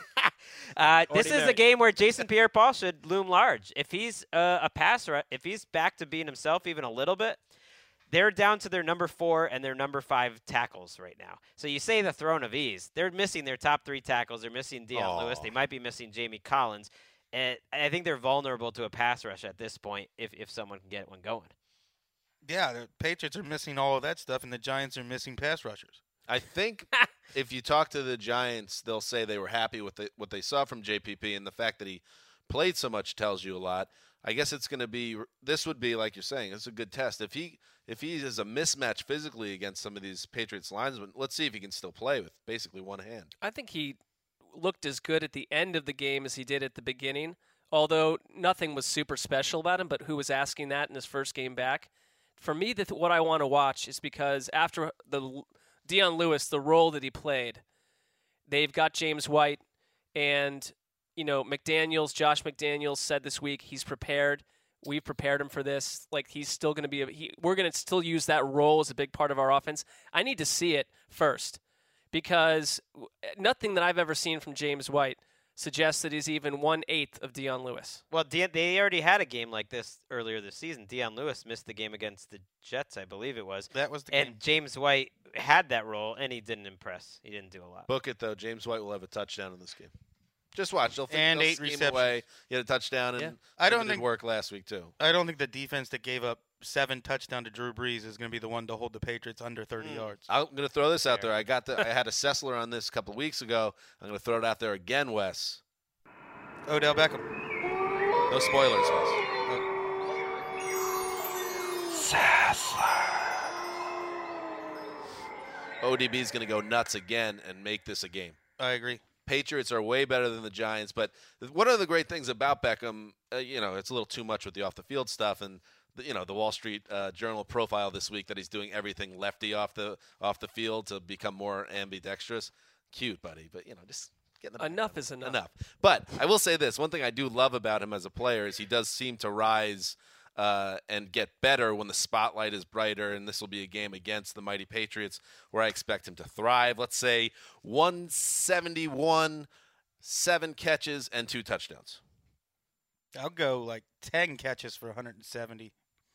This is a game where Jason Pierre-Paul should loom large. If he's a passer, if he's back to being himself even a little bit, they're down to their number 4 and their number 5 tackles right now. So you say the throne of ease. They're missing their top 3 tackles. They're missing Deion Lewis. They might be missing Jamie Collins. And I think they're vulnerable to a pass rush at this point if someone can get one going.
Yeah, the Patriots are missing all of that stuff, and the Giants are missing pass rushers.
I think if you talk to the Giants, they'll say they were happy with what they saw from JPP, and the fact that he played so much tells you a lot. I guess it's going to be – this would be, like you're saying, it's a good test. If he is a mismatch physically against some of these Patriots linesmen, let's see if he can still play with basically one hand.
I think he looked as good at the end of the game as he did at the beginning, although nothing was super special about him, but who was asking that in his first game back? For me, what I want to watch is because after the Deion Lewis, the role that he played, they've got James White and – Josh McDaniels said this week he's prepared. We've prepared him for this. Like, he's still going to be we're going to still use that role as a big part of our offense. I need to see it first because nothing that I've ever seen from James White suggests that he's even 1/8 of Deion Lewis.
Well, they already had a game like this earlier this season. Deion Lewis missed the game against the Jets, I believe it was.
That was the game.
And James White had that role, and he didn't impress. He didn't do a lot.
Book it, though. James White will have a touchdown in this game. Just watch. They'll
and
they'll
8
scheme
receptions.
Away. He had a touchdown, and
I don't think
work last week too.
I don't think the defense that gave up 7 touchdowns to Drew Brees is going to be the one to hold the Patriots under 30 yards.
I'm going to throw this out there. I had a Sessler on this a couple of weeks ago. I'm going to throw it out there again, Wes.
Odell Beckham.
No spoilers, Wes. Sessler. ODB is going to go nuts again and make this a game.
I agree.
Patriots are way better than the Giants. But one of the great things about Beckham, it's a little too much with the off-the-field stuff, and the Wall Street Journal profile this week that he's doing everything lefty off the field to become more ambidextrous. Cute, buddy, but just get
enough is enough.
Enough. But I will say this: one thing I do love about him as a player is he does seem to rise and get better when the spotlight is brighter. And this will be a game against the mighty Patriots where I expect him to thrive. Let's say 171, 7 catches and 2 touchdowns.
I'll go like 10 catches for 170.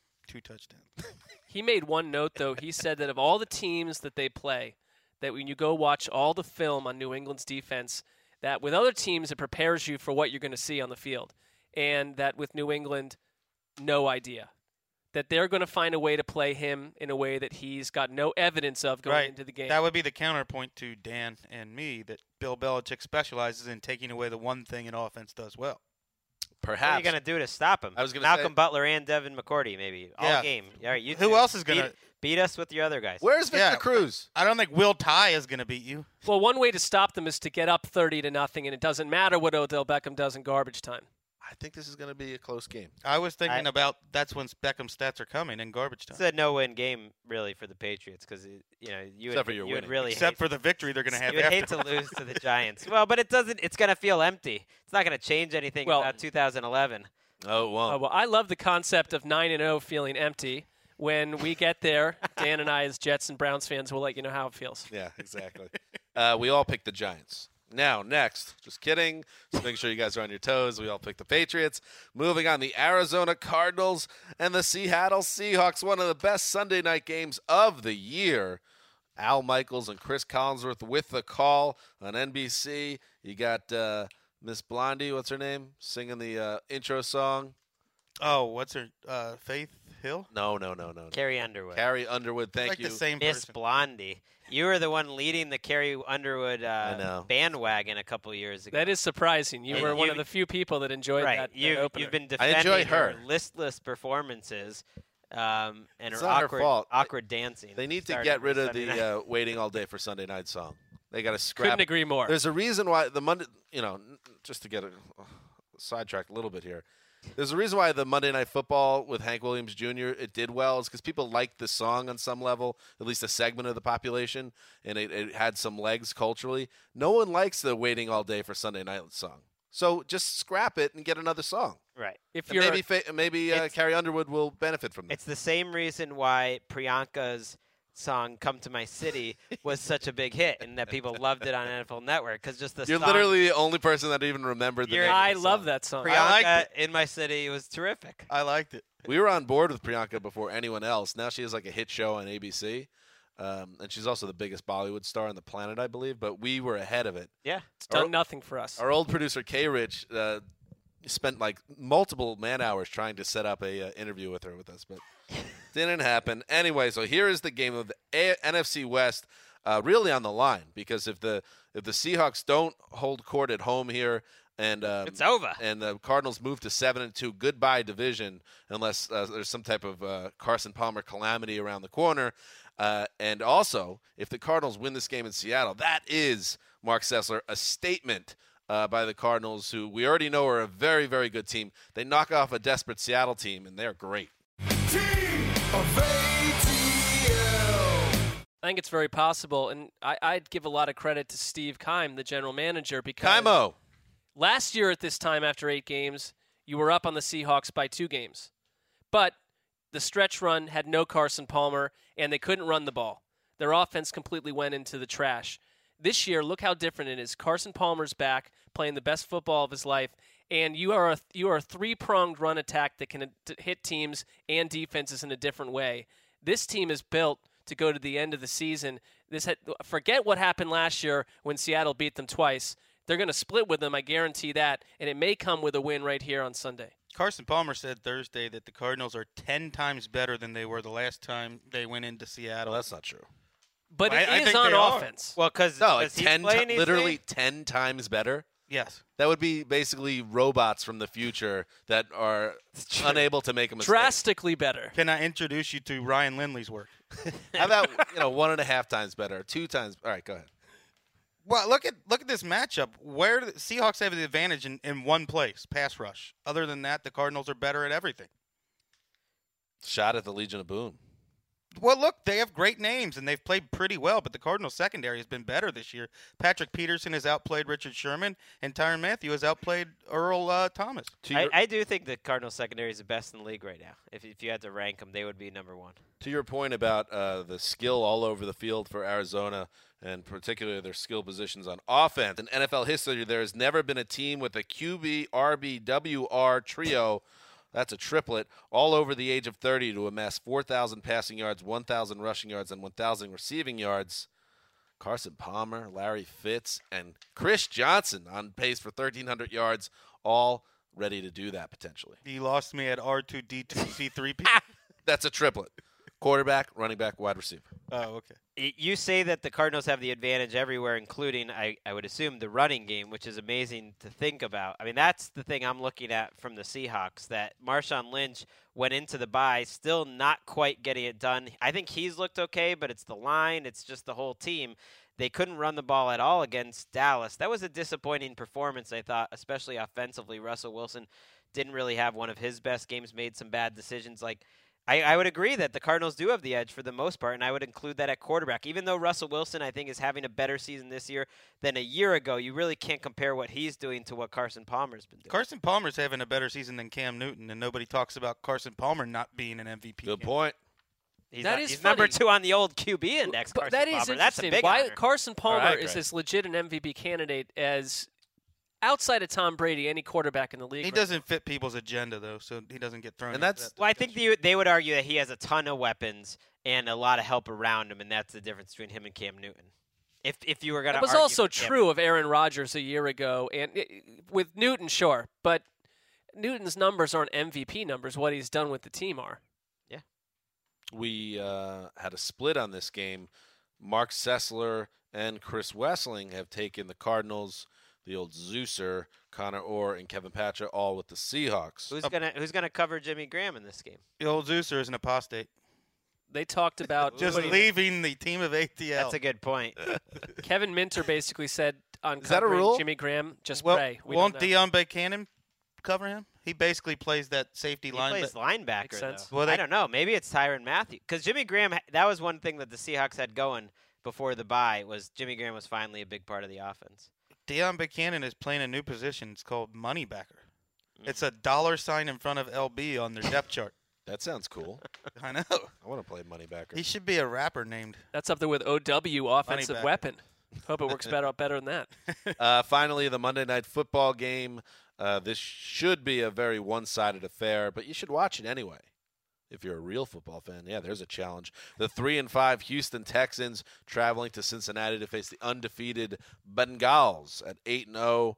2 touchdowns.
He made one note, though. He said that of all the teams that they play, that when you go watch all the film on New England's defense, that with other teams, it prepares you for what you're going to see on the field. And that with New England, no idea. That they're going to find a way to play him in a way that he's got no evidence of going into the game.
That would be the counterpoint to Dan and me, that Bill Belichick specializes in taking away the one thing an offense does well.
Perhaps.
What are you going to do to stop him?
I was going
to Malcolm Butler and Devin McCourty, maybe all game. All right,
who else is going to
beat us with your other guys?
Where's Victor Cruz?
I don't think Will Tye is going to beat you.
Well, one way to stop them is to get up 30-0, and it doesn't matter what Odell Beckham does in garbage time.
I think this is going to be a close game.
I was thinking about that's when Beckham's stats are coming in garbage time.
It's a no-win game, really, for the Patriots because you would really
except for the victory they're going to have.
You would hate to lose to the Giants. Well, but it doesn't. It's going to feel empty. It's not going to change anything about 2011.
Oh, it won't.
Well, I love the concept of 9-0 feeling empty. When we get there, Dan and I, as Jets and Browns fans, will let you know how it feels.
Yeah, exactly. We all picked the Giants. Now, next, just kidding. Just make sure you guys are on your toes. We all picked the Patriots. Moving on, the Arizona Cardinals and the Seattle Seahawks, one of the best Sunday night games of the year. Al Michaels and Chris Collinsworth with the call on NBC. You got Miss Blondie, what's her name, singing the intro song.
Oh, what's her Faith Hill?
No.
Carrie Underwood.
Carrie Underwood, thank you.
The same
Miss
person.
Blondie. You were the one leading the Carrie Underwood bandwagon a couple years ago.
That is surprising. You were one of the few people that enjoyed that opener.
You've been defending her listless performances and
it's
her
not her fault.
awkward dancing.
They need to get rid of the Waiting All Day for Sunday Night song. They got to scrap.
Couldn't agree more.
There's a reason why the Monday, just to get sidetracked a little bit here. There's a reason why the Monday Night Football with Hank Williams Jr. it did well. Is because people liked the song on some level, at least a segment of the population, and it had some legs culturally. No one likes the Waiting All Day for Sunday Night song. So just scrap it and get another song.
Right.
If you're
maybe Carrie Underwood will benefit from that.
It's the same reason why Priyanka's song "Come to My City" was such a big hit, and that people loved it on NFL Network because just the
You're
song,
literally the only person that even remembered the name.
I
of the
love
song.
that song.
Priyanka in My City was terrific.
I liked it.
We were on board with Priyanka before anyone else. Now she has like a hit show on ABC, and she's also the biggest Bollywood star on the planet, I believe. But we were ahead of it.
Yeah,
it's done nothing for us.
Our old producer K. Rich spent like multiple man hours trying to set up a interview with us, but didn't happen. Anyway, so here is the game of the NFC West, really on the line because if the Seahawks don't hold court at home here, and
it's over,
and the Cardinals move to 7-2, goodbye division, unless there's some type of Carson Palmer calamity around the corner. And also, if the Cardinals win this game in Seattle, that is, Mark Sessler, a statement by the Cardinals, who we already know are a very, very good team. They knock off a desperate Seattle team, and they're great.
I think it's very possible, and I'd give a lot of credit to Steve Keim, the general manager, because
Keimo.
Last year at this time, after 8 games, you were up on the Seahawks by 2 games. But the stretch run had no Carson Palmer, and they couldn't run the ball. Their offense completely went into the trash. This year, look how different it is. Carson Palmer's back, playing the best football of his life, and you are a 3-pronged run attack that can hit teams and defenses in a different way. This team is built to go to the end of the season. Forget what happened last year when Seattle beat them twice. They're going to split with them, I guarantee that, and it may come with a win right here on Sunday.
Carson Palmer said Thursday that the Cardinals are 10 times better than they were the last time they went into Seattle.
Well, that's not true.
But it is on offense.
Well, because
literally 10 times better.
Yes.
That would be basically robots from the future that are unable to make a mistake.
Drastically better.
Can I introduce you to Ryan Lindley's work?
How about 1.5 times better, 2 times? All right, go ahead.
Well, look at this matchup. Where the Seahawks have the advantage in one place, pass rush. Other than that, the Cardinals are better at everything.
Shot at the Legion of Boom.
Well, look, they have great names, and they've played pretty well, but the Cardinals' secondary has been better this year. Patrick Peterson has outplayed Richard Sherman, and Tyrann Mathieu has outplayed Earl Thomas.
I do think the Cardinals' secondary is the best in the league right now. If you had to rank them, they would be number one.
To your point about the skill all over the field for Arizona, and particularly their skill positions on offense. In NFL history, there has never been a team with a QB, RB, WR trio, that's a triplet, all over the age of 30 to amass 4,000 passing yards, 1,000 rushing yards, and 1,000 receiving yards. Carson Palmer, Larry Fitz, and Chris Johnson on pace for 1,300 yards, all ready to do that potentially.
You lost me at R2D2C3P.
That's a triplet. Quarterback, running back, wide receiver.
Oh, okay.
You say that the Cardinals have the advantage everywhere, including, I would assume, the running game, which is amazing to think about. I mean, that's the thing I'm looking at from the Seahawks, that Marshawn Lynch went into the bye still not quite getting it done. I think he's looked okay, but it's the line. It's just the whole team. They couldn't run the ball at all against Dallas. That was a disappointing performance, I thought, especially offensively. Russell Wilson didn't really have one of his best games, made some bad decisions. I would agree that the Cardinals do have the edge for the most part, and I would include that at quarterback. Even though Russell Wilson, I think, is having a better season this year than a year ago, you really can't compare what he's doing to what Carson Palmer's been doing.
Carson Palmer's having a better season than Cam Newton, and nobody talks about Carson Palmer not being an MVP.
Good point.
He's number 2 on the old QB index, Carson
that is
Palmer.
interesting.
That's a big
Why
honor.
Carson Palmer is as legit an MVP candidate as outside of Tom Brady, any quarterback in the league.
He doesn't fit people's agenda, though, so he doesn't get thrown.
And that's
well, I think they would argue that he has a ton of weapons and a lot of help around him, and that's the difference between him and Cam Newton. If you were going to,
it was also true of Aaron Rodgers a year ago, and with Newton, sure, but Newton's numbers aren't MVP numbers. What he's done with the team are.
Yeah.
We had a split on this game. Mark Sessler and Chris Wessling have taken the Cardinals. The old Zeuser, Connor Orr, and Kevin Patra, all with the Seahawks.
Who's gonna cover Jimmy Graham in this game?
The old Zeuser is an apostate.
They talked about
just leaving the team of ATL.
That's a good point.
Kevin Minter basically said on
is that a rule?
Jimmy Graham, just
well,
pray.
Won't Deion Buchanan cover him? He basically plays that safety line.
He plays linebacker, though.
Well,
I don't know. Maybe it's Tyrann Mathieu. Because Jimmy Graham, that was one thing that the Seahawks had going before the bye, was Jimmy Graham was finally a big part of the offense.
Deion Buchanan is playing a new position. It's called moneybacker. It's a $sign in front of LB on their depth chart.
That sounds cool.
I know.
I want to play moneybacker.
He should be a rapper named.
That's up there with OW, offensive weapon. Hope it works better than that.
Finally, the Monday Night Football game. This should be a very one-sided affair, but you should watch it anyway. If you're a real football fan, yeah, there's a challenge. The 3-5 Houston Texans traveling to Cincinnati to face the undefeated Bengals at 8-0.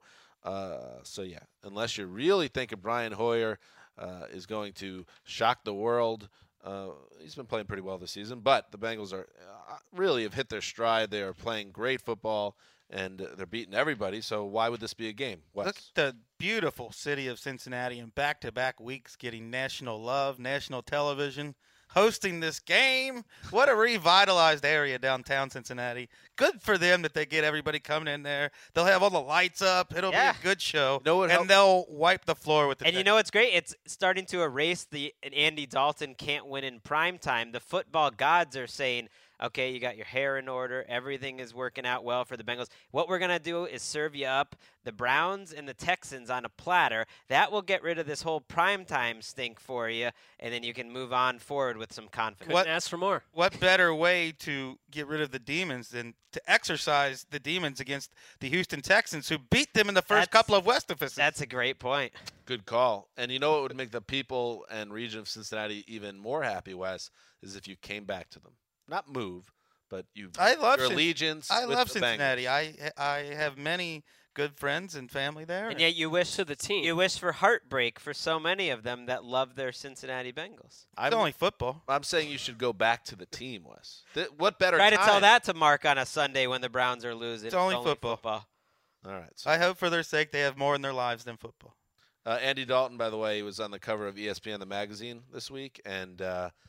So, yeah, unless you're really thinking Brian Hoyer is going to shock the world, he's been playing pretty well this season. But the Bengals are really have hit their stride. They are playing great football, and they're beating everybody. So why would this be a game? Wes?
Look at the beautiful city of Cincinnati in back-to-back weeks getting national love, national television, hosting this game. What a revitalized area downtown Cincinnati. Good for them that they get everybody coming in there. They'll have all the lights up. It'll be a good show. And they'll wipe the floor with the
And you know what's great? It's starting to erase the Andy Dalton can't win in prime time. The football gods are saying, okay, you got your hair in order. Everything is working out well for the Bengals. What we're going to do is serve you up the Browns and the Texans on a platter. That will get rid of this whole primetime stink for you, and then you can move on forward with some confidence.
Couldn't ask for more.
What better way to get rid of the demons than to exercise the demons against the Houston Texans, who beat them in the first couple of Westfists?
That's a great point.
Good call. And you know what would make the people and region of Cincinnati even more happy, Wes, is if you came back to them. Not move, but your allegiance.
I love
the
Cincinnati.
Bengals.
I have many good friends and family there.
And yet you wish to the team. You wish for heartbreak for so many of them that love their Cincinnati Bengals.
It's only football.
I'm saying you should go back to the team, Wes. What better
Try
time?
to tell that to Mark on a Sunday when the Browns are losing.
It's only football.
All right. So
I hope for their sake they have more in their lives than football.
Andy Dalton, by the way, he was on the cover of ESPN, the magazine, this week, and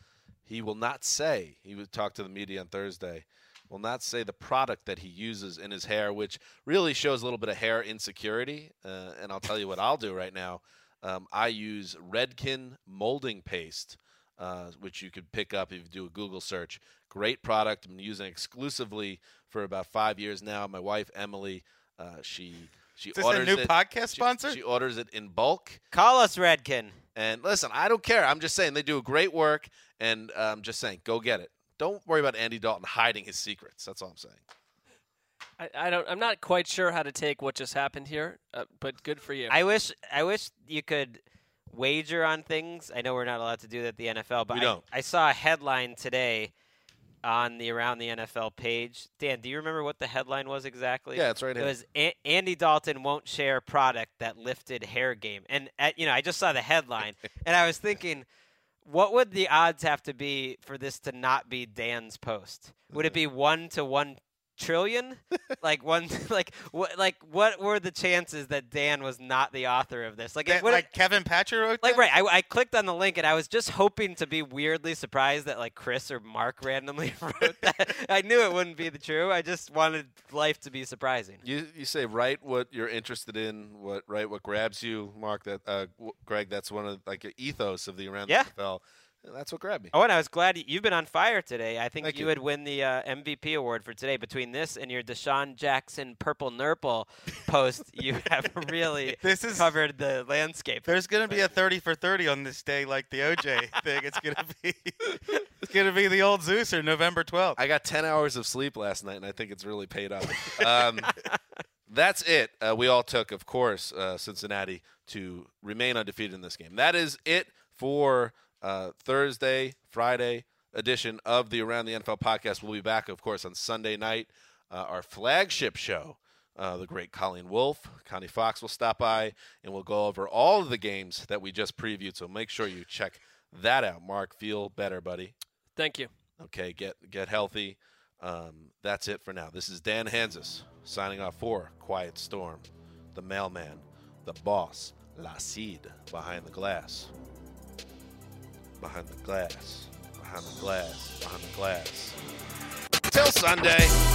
he will not say, he would talk to the media on Thursday, will not say the product that he uses in his hair, which really shows a little bit of hair insecurity. And I'll tell you what I'll do right now. I use Redken molding paste, which you could pick up if you do a Google search. Great product. I've been using it exclusively for about 5 years now. My wife, Emily, she
Is this
orders
a new
it.
podcast sponsor?
She orders it in bulk.
Call us, Redken.
And listen, I don't care. I'm just saying they do great work, and I'm just saying, go get it. Don't worry about Andy Dalton hiding his secrets. That's all I'm saying.
I'm not quite sure how to take what just happened here, but good for you.
I wish you could wager on things. I know we're not allowed to do that at the NFL, but
We don't.
I saw a headline today on the Around the NFL page. Dan, do you remember what the headline was exactly?
Yeah, it's right here.
It was Andy Dalton won't share product that lifted hair game. And I just saw the headline, and I was thinking, what would the odds have to be for this to not be Dan's post? Would it be 1 to 1 trillion? What were the chances that Dan was not the author of this?
Kevin Patcher wrote that?
Right. I clicked on the link, and I was just hoping to be weirdly surprised that Chris or Mark randomly wrote that. I knew it wouldn't be true. I just wanted life to be surprising.
You say write what you're interested in, what grabs you, Mark. That Greg, that's one of an ethos of the Around the NFL. That's what grabbed me.
Oh, and I was glad you've been on fire today. I think
Thank
you
you.
would win the MVP award for today. Between this and your Deshaun Jackson Purple Nurple post, you have really covered the landscape.
There's going to be a 30 for 30 on this day, like the OJ thing. It's going to be the old Zeuser, November 12th.
I got 10 hours of sleep last night, and I think it's really paid off. That's it. We all took, of course, Cincinnati to remain undefeated in this game. That is it for Thursday, Friday edition of the Around the NFL podcast. We'll be back, of course, on Sunday night. Our flagship show, the great Colleen Wolfe, Connie Fox will stop by, and we'll go over all of the games that we just previewed. So make sure you check that out. Mark, feel better, buddy.
Thank you.
Okay, get healthy. That's it for now. This is Dan Hanzus signing off for Quiet Storm, the mailman, the boss, La Cid behind the glass. Behind the glass, behind the glass, behind the glass. Till Sunday.